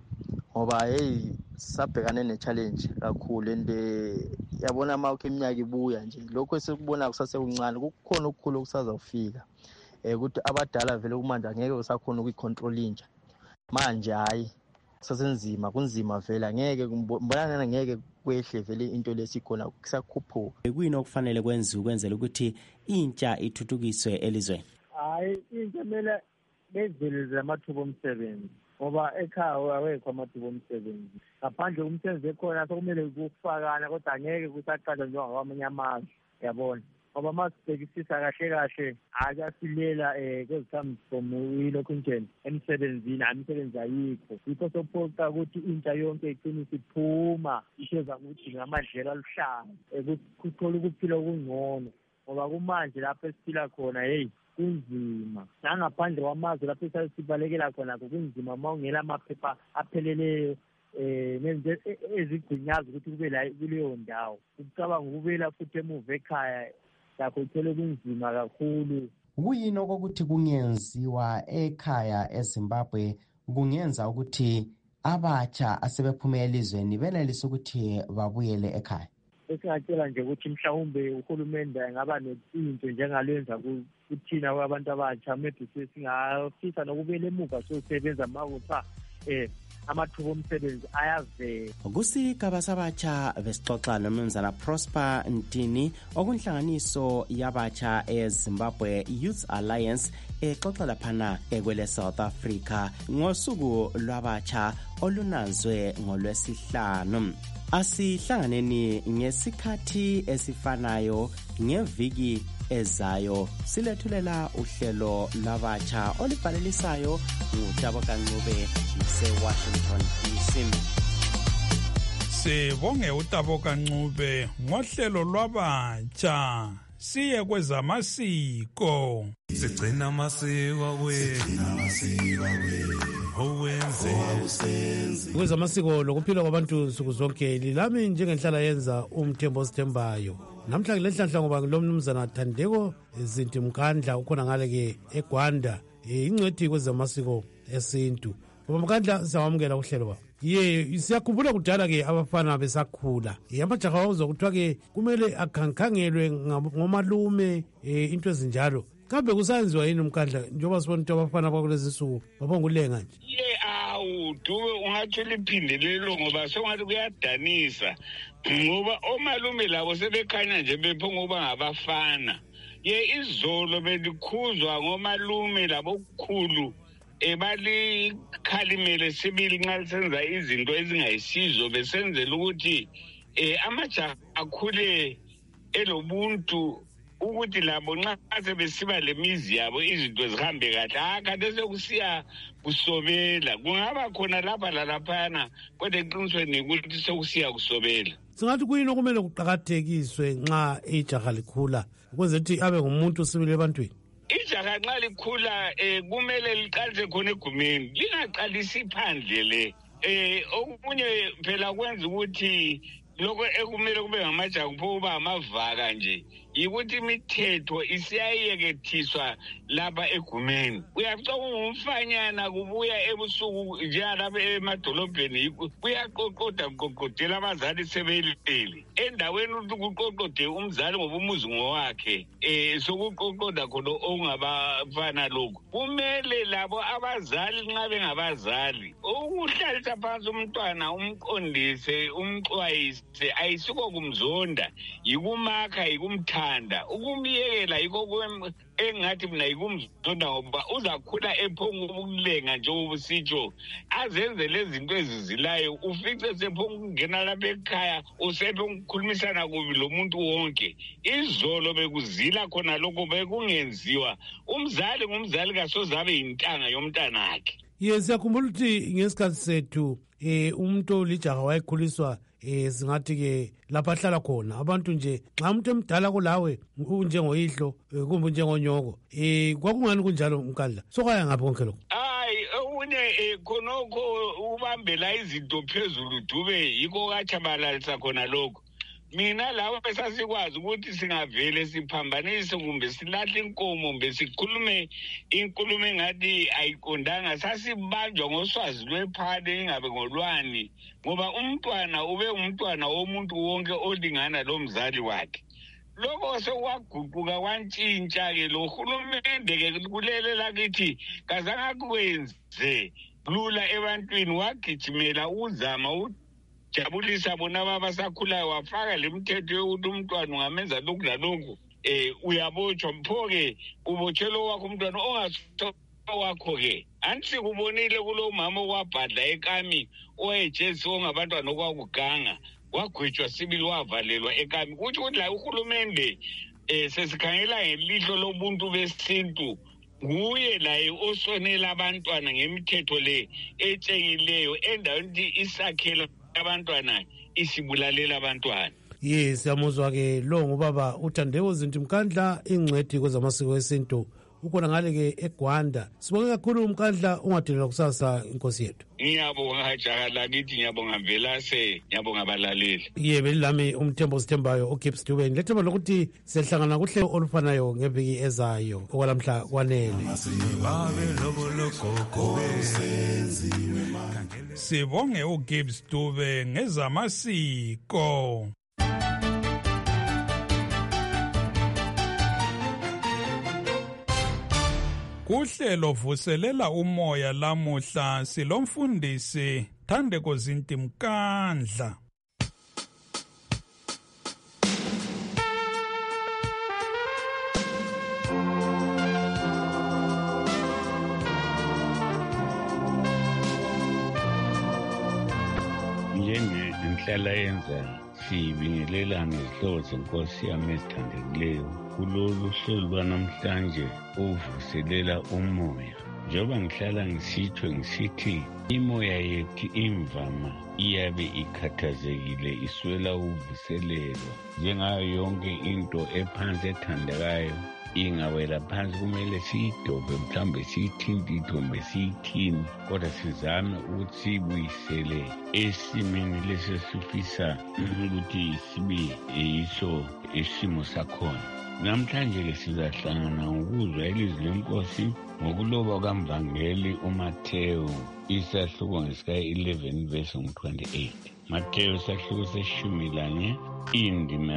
ngoba hey sabhekane ne-challenge kakhulu and yabona mawukho iminyaka ibuya nje lokho esikubona kusasekuncane kukhona okukhulu okusazawufika ukuthi abadala vele kumanje angeke usakhona ukuyicontrol intsha manje hayi kusasenzima kunzima vele angeke mbonana ngeke kwehle vele into lesikhona kusakhuphuka. Kuyini okufanele kwenziwe ukwenzela ukuthi intsha ithuthukiswe elizweni? Hayi intsha kumele bezeleze amathuba omsebenzi ngoba ekhaya awekho amathuba omsebenzi ngaphandle umsebenzi ekhona sokumele kufakana kodwa angeke kusaqala njengakwamanye amazwe yabona ngoba masibhekisisa kahle kahle akasilela kwezithambisomo yilokhu nje emsebenzini imisebenzi ayikho yikho sophoqa ukuthi intsha yonke igcine siphuma isheza ukuthi ngamadlela aluhlaza kuthola ukuphila okungcono ngoba kumanje lapho esiphila khona hey kunzima nangaphandle kwamazwe lapho sibalekela khona kunzima uma ungela amaphepha apheleleyo nenze ezigcinyaza ukuthi kube la kuleyo ndawo ukucabanga ukubela futhi emuva ekhaya lakho uthole kunzima kakhulu. Kuyini okokuthi kungenziwa ekhaya eZimbabwe kungenza ukuthi abatsha asebephuma elizweni benelise ukuthi babuyele ekhaya? Esingacela nje ukuthi mhlawumbe uhulumende angaba nezinto njengalenza kuthina kwabantu abatsha maybe singafisa nokubuyela emuva sosebenza mawutha amathuba omsebenzi ayavela. Kusigaba sabatsha besixoxa nomnumzana Prosper Ntini okunhlanganiso yabatsha eZimbabwe Youth Alliance exoxa laphana ekwele South Africa ngosuku lwabatsha olunanzwe ngolwesihlanu. Asihlanganeni ngesikhathi esifanayo ngeviki ezayo silethulela uhlelo labatsha olibhalelisayo nguTabo Kancube se-Washington DC. Sibonge uTabo Kancube ngohlelo lwabatsha. Siye kwezamasiko. Sigcina amasiko kwezamasiko lokuphila kwabantu nsuku zonke lilami njengenhlala yenza umthembo osithembayo. Namhlanje lenhlanhla ngoba ngilomnumzana Thandeko Zinti Mkandla ukhona ngale-ke eGwanda ingcwethi kwezamasiko esintu. Baba Mkandla siyawamukela uhlelo baba. Siyakhumbula kudala-ke abafana besakhula amajaha uzokuthiwa-ke kumele akhangelwe ngomalume into ezinjalo. Kambe kusenziwa yini Mkandla njengoba sibona ukuthi abafana bakulezi nsuku babonga ulenga nje? Dube ungathi liphindelelo ngoba sengathi kuyadanisa ngoba omalume labo sebekhanya nje bephonga uba ngabafana. Izolo belikhuzwa ngomalume labo kukhulu balikhalimele sibili nxa lisenza izinto ezingayisizo besenzela ukuthi amajaha akhule elobuntu ukuthi labo nxa sebesiba lemizi yabo izinto zihambe kahle. Kade sekusiya kusobela kungaba khona lapha lalaphana kodwa eqinisweni ukuthi sekusiya kusobela. Singathi kuyini okumele kuqakathekiswe nxa ijaha likhula ukwenzela ukuthi abe ngumuntu sibili ebantwini? Ijaha nxa likhula kumele liqalise khona egumeni lingaqalisi phandle le. Okunye phela kwenza ukuthi lokho ekumele kube ngamajaha kuphoba amavaka nje yikuthi imithetho isiyayekethiswa lapha egumeni. Uyacaba ungumfanyana kubuya ebusuku njengalapha emadolobheni kuyaqoqodela abazali sebelele endaweni ukuthi kuqoqode umzali ngoba umuzi ngowakhe sokuqoqoda khona okungabafana lokhu. Kumele labo abazali nxa bengabazali ukuhlalisa phansi umntwana umqondise umxwayise ayisiko kumzonda yikumakha yikumthanda ukumyekela yikho engathi mina yikumzonda ngoba uzakhula ephonga ukulenga njengoba usitsho azenze lezi zinto ezizilayo ufice sephonga ukungena lapha ekhaya usephonga ukukhulumisana kubi lomuntu wonke. Izolo bekuzila khona lokho bekungenziwa. Umzali ngumzali kasoze abe yintanga yomntanakhe. Siyakhumbula ukuthi ngesikhathi sethu umuntu lijaha wayekhuliswa singathi-ke lapha ahlala khona abantu nje nxa umuntu emdala kulawe unjengoyihlo kumbe njengonyoko kwakungani kunjalo Mkandla sokwaya ngaphi konke lokho? Okunye khonokho ubambela izinto phezulu Dube yikho katshabalalisa khona lokho mina lawo esasikwazi ukuthi singavele siphambanise kumbe silahle inkomo kumbe sikhulume inkulumo engathi ayiqondanga sasibanjwa ngoswazi lwephane ingabe ngolwani ngoba umntwana ube umntwana womuntu wonke olingana lo mzali wakhe. Lokho sekwaguquka kwantshintsha-ke lo hulumende-ke kulele lakithi kazange akwenze lula ebantwini, wagijimela uzama ujabulisa bona abasakhulayo, wafaka le mithetho yokuthi umntwana ungamenza lokhu lalokhu uyabotshwa. Mpho-ke ubotshelwe wakho umntwana ongaso wakho-ke. Anti sikubonile kulo mama okwabhadla ekami owayejezi ongabantwana okwakuganga, wagwetshwa sibili wavalelwa ekami. Kuthi ukuthi la uhulumende sesikhangela ngelihlo lobuntu besintu, nguye laye osonela abantwana ngemithetho le etshengileyo endaweni isakhela abantwana isibulalela abantwana. Yes, siyamuzwa-ke lo ngubaba uThandeko Zinti Mkandla, ingcwethi kwezamasiko esintu ukhona ngale-ke eGwanda. Sibonge kakhulu Mkandla, ungadinelwa kusasa inkosi yethu. Ngiyabonga jaha lakithi, ngiyabonga Velase, ngiyabonga abalaleli. Belilami umthembo Sithembayo uGibbs Dube. Ngilethemba lokuthi siyahlangana kuhlelo olufanayo ngeviki ezayo okwalamhla kwanele. Sibonge uGibbs Dube ngezamasiko. Kuhlelo vuselela umoya lamuhla silomfundisi Thandeko Zinti Mkandla. Njengenhlala yenza sibingelelana izihlobo zenkosi yami ezithandekileyo kulolu hlelo lwanamhlanje uvuselela umoya. Njengoba ngihlala ngisithi imoya yethu imvama iyabe ikhathazekile, iswela uvuselelwa. Njengayo yonke into ephansi ethandekayo ingawela phansi kumele siyidobhe, mhlawumbe siyithinte kumbe siyithini, kodwa sizame ukuthi siyibuyisele esimeni lesesifisa ukuthi sibe yiso isimo sakhona. Namhlanje-ke sizahlangana ngokuzwa ilizwi lenkosi ngokuloba kaMvangeli uMathewu isahluko ngesika-11 verse 28. Mathewu isahluko se-11 indima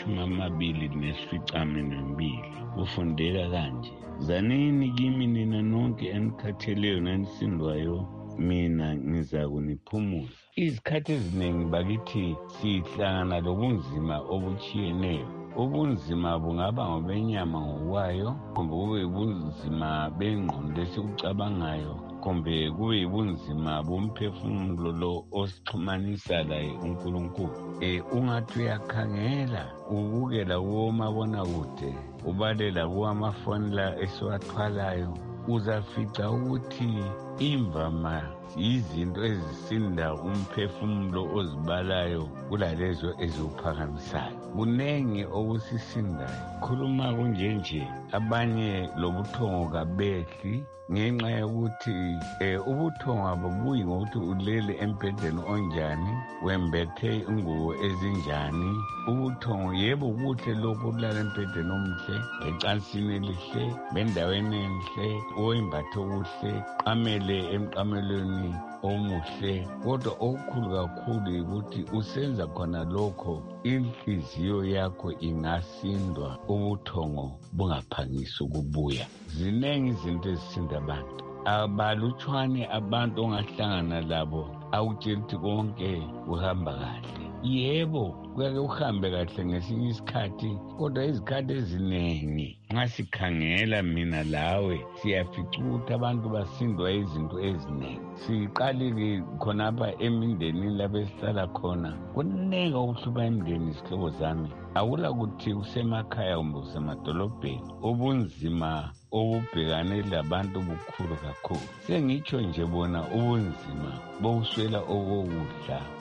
yama-28. Kufundeka kanje: zanini kimi nina nonke enikhatheleyo nenisindwayo, mina ngizakuniphumuza. Izikhathi eziningi bakithi sihlangana lobunzima obutshiyeneyo. Ubunzima bungaba ngobenyama ngokwayo, kumbe kube ubunzima bengqondo esikucabangayo, kumbe kube ubunzima bomphefumulo lo osixhumanisa laye uNkulunkulu. Ungathi uyakhangela ubukela kumabonakude, ubalela kuwamafoni la esiwathwalayo, uzafica ukuthi imvama izinto ezisinda umphefumulo ozibalayo kulalezo eziwuphakamisayo. Kunengi okusisindayo. Khuluma kunjenje, abanye lobuthongo kabehli ngenxa yokuthi ubuthongo abubuyi ngokuthi ulele embhedeni onjani, wembethe ingubo ezinjani. Ubuthongo yebo kuhle lokhu ukulala embhedeni omuhle, ecansini elihle, bendaweni enhle, oyimbathe kuhle, qamele emqamelweni omuhle. Kodwa okukhulu kakhulu ukuthi usenza khona lokho inhliziyo yakho ingasindwa, ubuthongo bungaphangisi ukubuya. Zinengi izinto ezisinda abantu. Abalutshwane abantu ongahlangana labo awutshela ukuthi konke kuhamba kahle. Yebo, kuyake uhambe kahle ngesinye isikhathi, kodwa izikhathi eziningi nxa sikhangela mina lawe siyafica ukuthi abantu basindwa izinto eziningi. Siqalile khonapha emindenini lapho esihlala khona. Kunengi okuhlupha imindeni, izihlobo zami. Akula kuthi usemakhaya kumbe usemadolobheni, ubunzima obubhekane labantu bukhulu kakhulu. Sengitsho nje bona ubunzima bokuswela okokudla,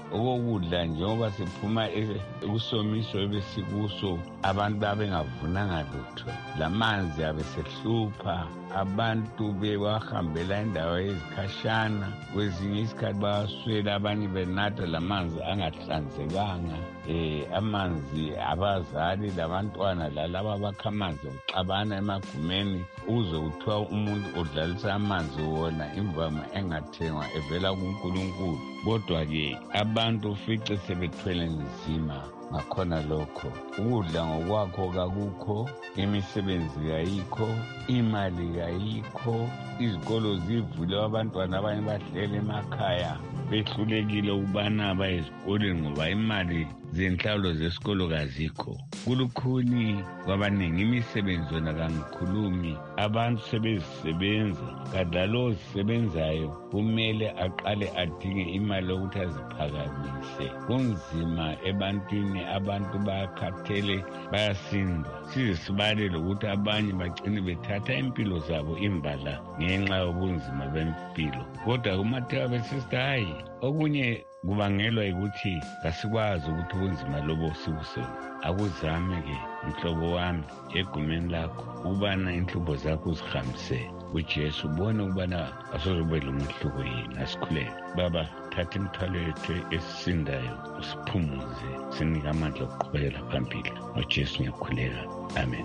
okokudla njengoba siphuma ekusomiso ebesikuso abantu babengavunanga lutho, lamanzi abesehlupha abantu bewahambela indawo ezikhashana, kwezinye isikhathi bawaswela, abanye benatha lamanzi angahlanzekanga. Amanzi abazali labantwana lalaba bakha amanzi okuxabana emagumeni, uze kuthiwa umuntu odlalisa amanzi wona imvama engathengwa evela kuNkulunkulu. Kodwa-ke abantu ufice sebethwele nzima ngakhona lokho. Ukudla ngokwakho kakukho, imisebenzi kayikho, imali kayikho, izikolo zivule, abantwana abanye bahlele emakhaya behlulekile ukubana baye ezikoleni ngoba imali zenhlalo zesikolo kazikho. Kulukhuni kwabaningi imisebenzi yona kangikhulumi, abantu sebezisebenza, kadlalo ozisebenzayo kumele aqale adinge imali yokuthi aziphakamise. Kunzima ebantwini, abantu bayakhathele, bayasinda. Size sibalele ukuthi abanye bagcine bethatha impilo zabo imbala ngenxa yobunzima bempilo. Kodwa kumathiwa besisithi hayi, okunye kubangelwa ukuthi kasikwazi ukuthi ubunzima lobo sibusona. Akuzame-ke mhlobo wami egumeni lakho ukubana inhlupho zakho uzihambise kuJesu, ubone ukubana asozobela umehluko yini. Asikhuleke baba, thatha imithwalo yethu esisindayo usiphumuze, sinike amandla okuqhubekela phambili. NgoJesu ngiyakhuleka, amen.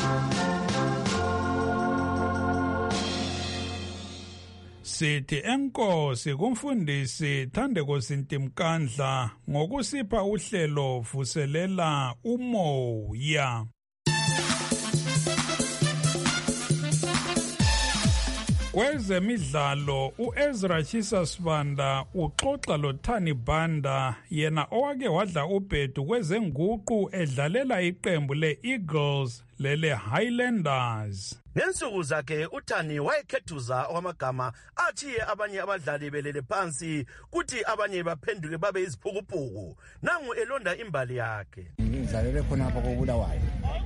Sithi enkosi kumfundisi Thandeko Sintimkandla ngokusipha uhlelo vuselela umoya. Kwezemidlalo uEzra Chisa Sibanda uxoxa loThani Banda, yena owake wadla ubhedu kwezenguqu edlalela iqembu le-Eagles lele Highlanders. Ngensuku zakhe uThani wayekhethuza okwamagama athi abanye abadlali belele phansi kuthi abanye baphenduke babe iziphukupuku. Nangu elonda imbali yakhe. Ngidlalele khona apha koBulawayo,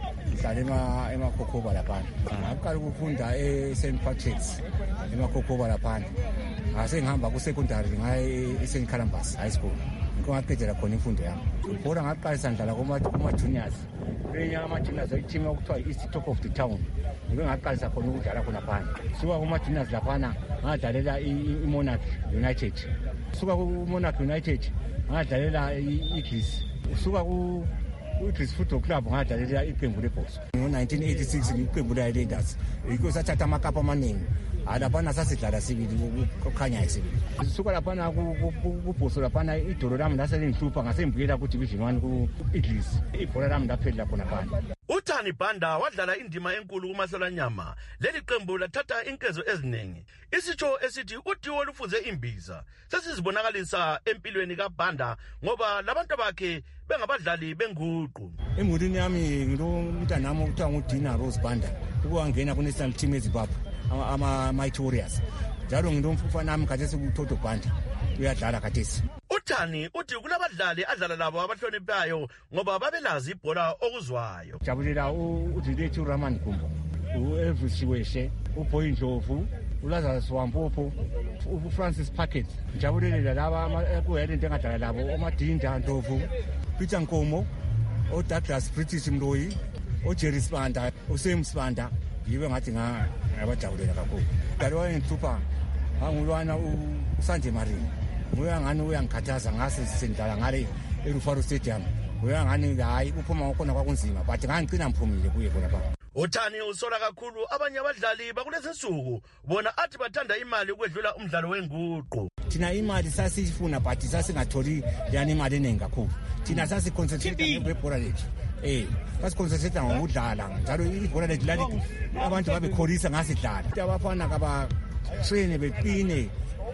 ngidlala emakhokhoba laphana. Ngaqala ukufunda eSt Patrick's emakhokhoba laphana, ngase ngihamba ku-secondary ngaye eSt Columbus High School. Ngaqedela khona imfundo yami. Ibhola ngaqalisa ngidlala kuma-juniors. Enye ama-juniors iteam okuthiwa i-East Top of the Town. Ngaqalisa khona ukudlala khona phansi. Suka kuma-juniors laphana ngadlalela i-Monarch United. Suka ku-Monarch United ngadlalela i-Eagles. Suka ku-Eagles Football Club ngadlalela iqembu lebhoso. Ngo-1986 iqembu le-Highlanders yikho sathatha amakapa amaningi. Laphana sasidlala sibili kukhanya isibili. Suka laphana kubhoso laphana idolo lami laselinhlupha ngase ngibuyela ku-Division 1 ku-Eagles. Ibhola lami laphelela khona phana. uThani Banda wadlala indima enkulu kuMahlolanyama. Leli qembu lathatha inkezo eziningi. Isitsho esithi udiwo olufuze imbiza sesizibonakalisa empilweni kaBanda ngoba labantu bakhe bengabadlali benguqu. Emulini yami ngilomntanami okuthiwa nguDina Rose Banda, ukuwangena ku-national team eZimbabwe ama-Mighty Warriors. Njalo ngilomfana nami khathesi kuToto Banda uyadlala khathesi. uThani uthi kulabadlali adlala labo abahloniphayo ngoba babelazi ibhola okuzwayo. Jabulela uDilethu Raman Gumbo, uElvis Shiweshe, uBoy Ndlovu, uLazarus Wampopo, uFrancis Packet. Jabulela laba ekuyele into engadlala labo, uMadinda Ndlovu, Peter Nkomo, uDouglas British Mloyi, uJerry Sibanda, uSam Sibanda. Yibe ngathi ngabajabulela kakhulu. Dali wayenhlupha angulwana uSanje Marine. Uyangani uyangikhathaza ngase sendlala ngale eRufaro Stadium. Uyangani hayi uphuma ngokona kwakunzima but ngangicina mphumile kuye khona pha. uThani usola kakhulu abanye abadlali bakulezi nsuku bona athi bathanda imali ukwedlula umdlalo wenguqu. Thina imali sasifuna but sasingatholi yani imali eningi kakhulu. Thina sasiconcentrate ngebhola lethu. Basiconcentrate ngokudlala njalo ibhola lethu lali abantu babekholisa ngasidlala. Abafana kaba train beqine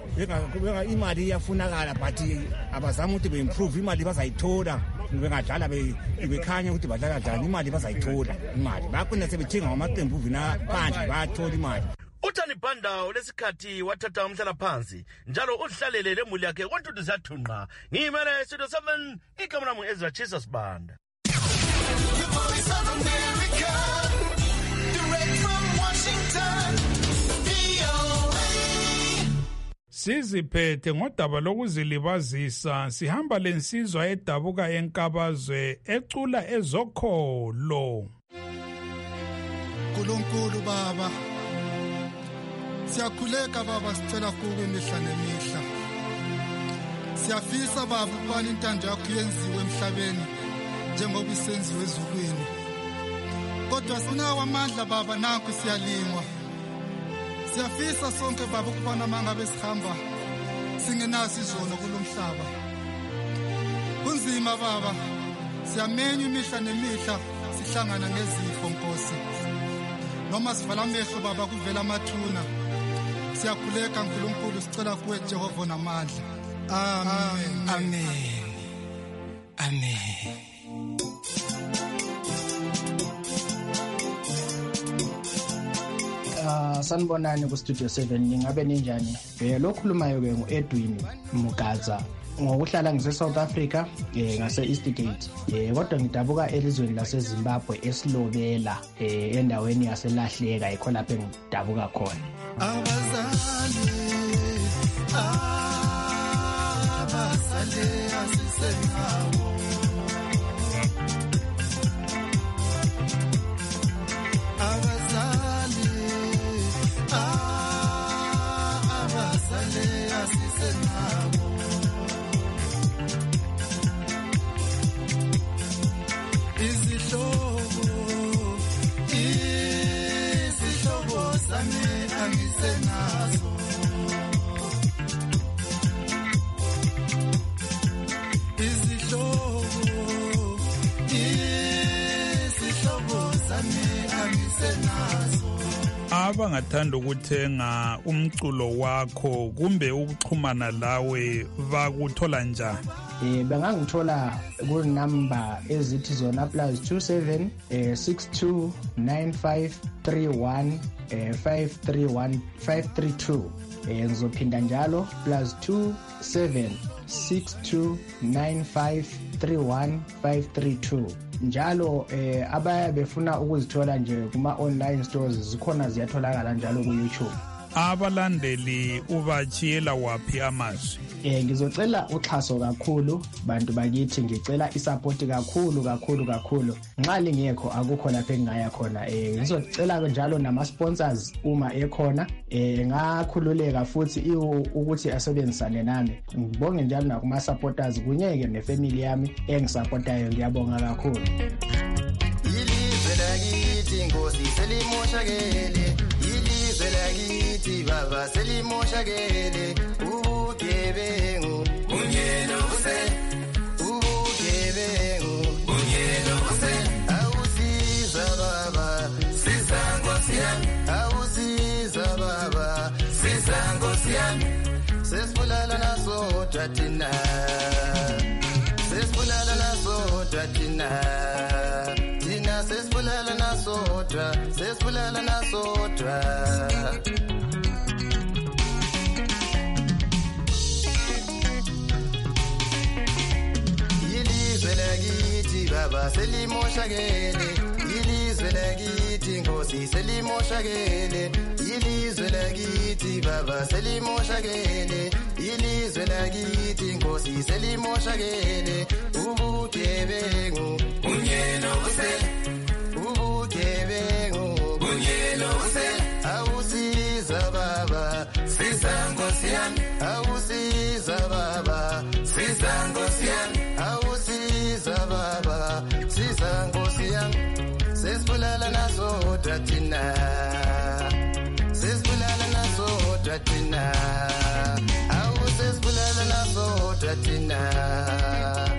benga imali iyafunakala but abazama ukuthi beimprove imali bazayithola. Bengadlala bekhanya ukuthi badlala njani imali bazayithola imali. Bakhona sebethenga ngamaqembu uvina phandle bayathola imali. uThani Banda lesikhathi wathatha umhlala phansi njalo udlalele lemuli yakhe kontudu zathunqa. Ngimele Studio 7 igama lami Ezra Chisa Sibanda. Siziphethe ngodaba lokuzilibazisa, sihamba lensizwa edabuka enkabazwe ecula ezokholo. Nkulunkulu Baba, siyakhuleka Baba, sicela kuwe imihla nemihla. Siyafisa Baba ukubana intando yakho yenziwe emhlabeni njengoba isenziwe ezulwini. Kodwa sinawo amandla Baba, nanku siyalingwa. Siyafisa sonke Baba ukubana mangabe sihamba singenazo izono kulomhlaba. Kunzima Baba, siyamenya imihla nemihla sihlangana nezifo Nkosi. Noma sivala amehlo Baba kuvela amathuna. Siyakhuleka Nkulunkulu, sicela kuwe Jehova namandla. Amen. Amen. Amen. Sanibonani ku Studio 7, ningabe ninjani? Lo khulumayo ke nguEdwin Mugaza. Ngokuhlala ngise South Africa ngase Eastgate. Kodwa ngidabuka elizweni lase Zimbabwe eSlovela endaweni yaselahleka ikho lapho engidabuka khona. Abazali asisenawo. Abangathanda ukuthenga umculo wakho kumbe ukuxhumana lawe bakuthola njani? Bangangithola ku number ezithi zona +27 62 95 31 531 532. Ngizophinda njalo +27 62 95 31 532. Njalo abaya befuna ukuzithola nje kuma online stores zikhona ziyatholakala njalo ku YouTube. Abalandeli ubachiyela waphi amazwi? Ngizocela uxhaso kakhulu bantu bakithi, ngicela isupport kakhulu. Nxa lingekho akukho lapho engaya khona. Ngizocela njalo nama sponsors uma ekhona ngakhululeka futhi ukuthi asebenzisane nami. Ngibonge njalo nakuma supporters kunyeke nefamily yami engisupportayo, ngiyabonga kakhulu. Ilizwe lakithi Nkosi selimoshakele, ilizwe lakithi Baba selimoshakele. Ubugebengu unyelo use, ubugebengu unyelo use. Awusiza Baba siza Nkosi yami, awusiza Baba siza Nkosi yami. Sesibulala nasodwa thina, sesibulala nasodwa thina, thina sesibulala nasodwa, sesibulala nasodwa. Ilizwe lakithi Baba selimoshakele, ilizwe lakithi Nkosi selimoshakele, ilizwe lakithi Baba selimoshakele, ilizwe lakithi Nkosi selimoshakele. Ubugebengu unyelo use, ubugebengu unyelo use. Awusiza Baba siza Nkosi yami, awusiza Baba siza Nkosi yami, awusiza Baba siza Nkosi yami. Sesibulala nasodwa thina, sesibulala nasodwa thina, awusesibulala nasodwa thina.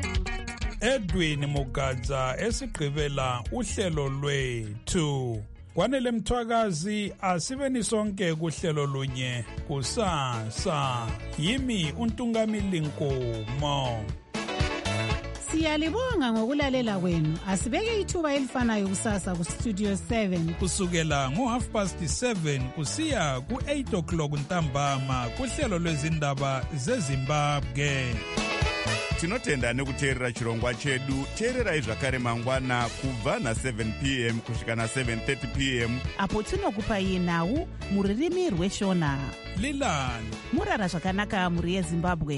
Edwin Mugaza esigqibela uhlelo lwethu. Kwanele Mthwakazi, asibeni sonke kuhlelo lunye kusasa. Yimi uNtungamili Nkomo. Siyalibonga ngokulalela kwenu. Asibeke ithuba elifanayo kusasa ku Studio 7 kusukela ngo7:30 kusiya ku8 o'clock ntambama kuhlelo lwezindaba zeZimbabwe. Tinotenda nekuteerera chirongwa chedu. Teererai zvakare mangwana kubva na7 p.m. kusvika na7:30 p.m. apo tinokupai nhau muririmi rweshona. Lilani murara zvakanaka muri yeZimbabwe.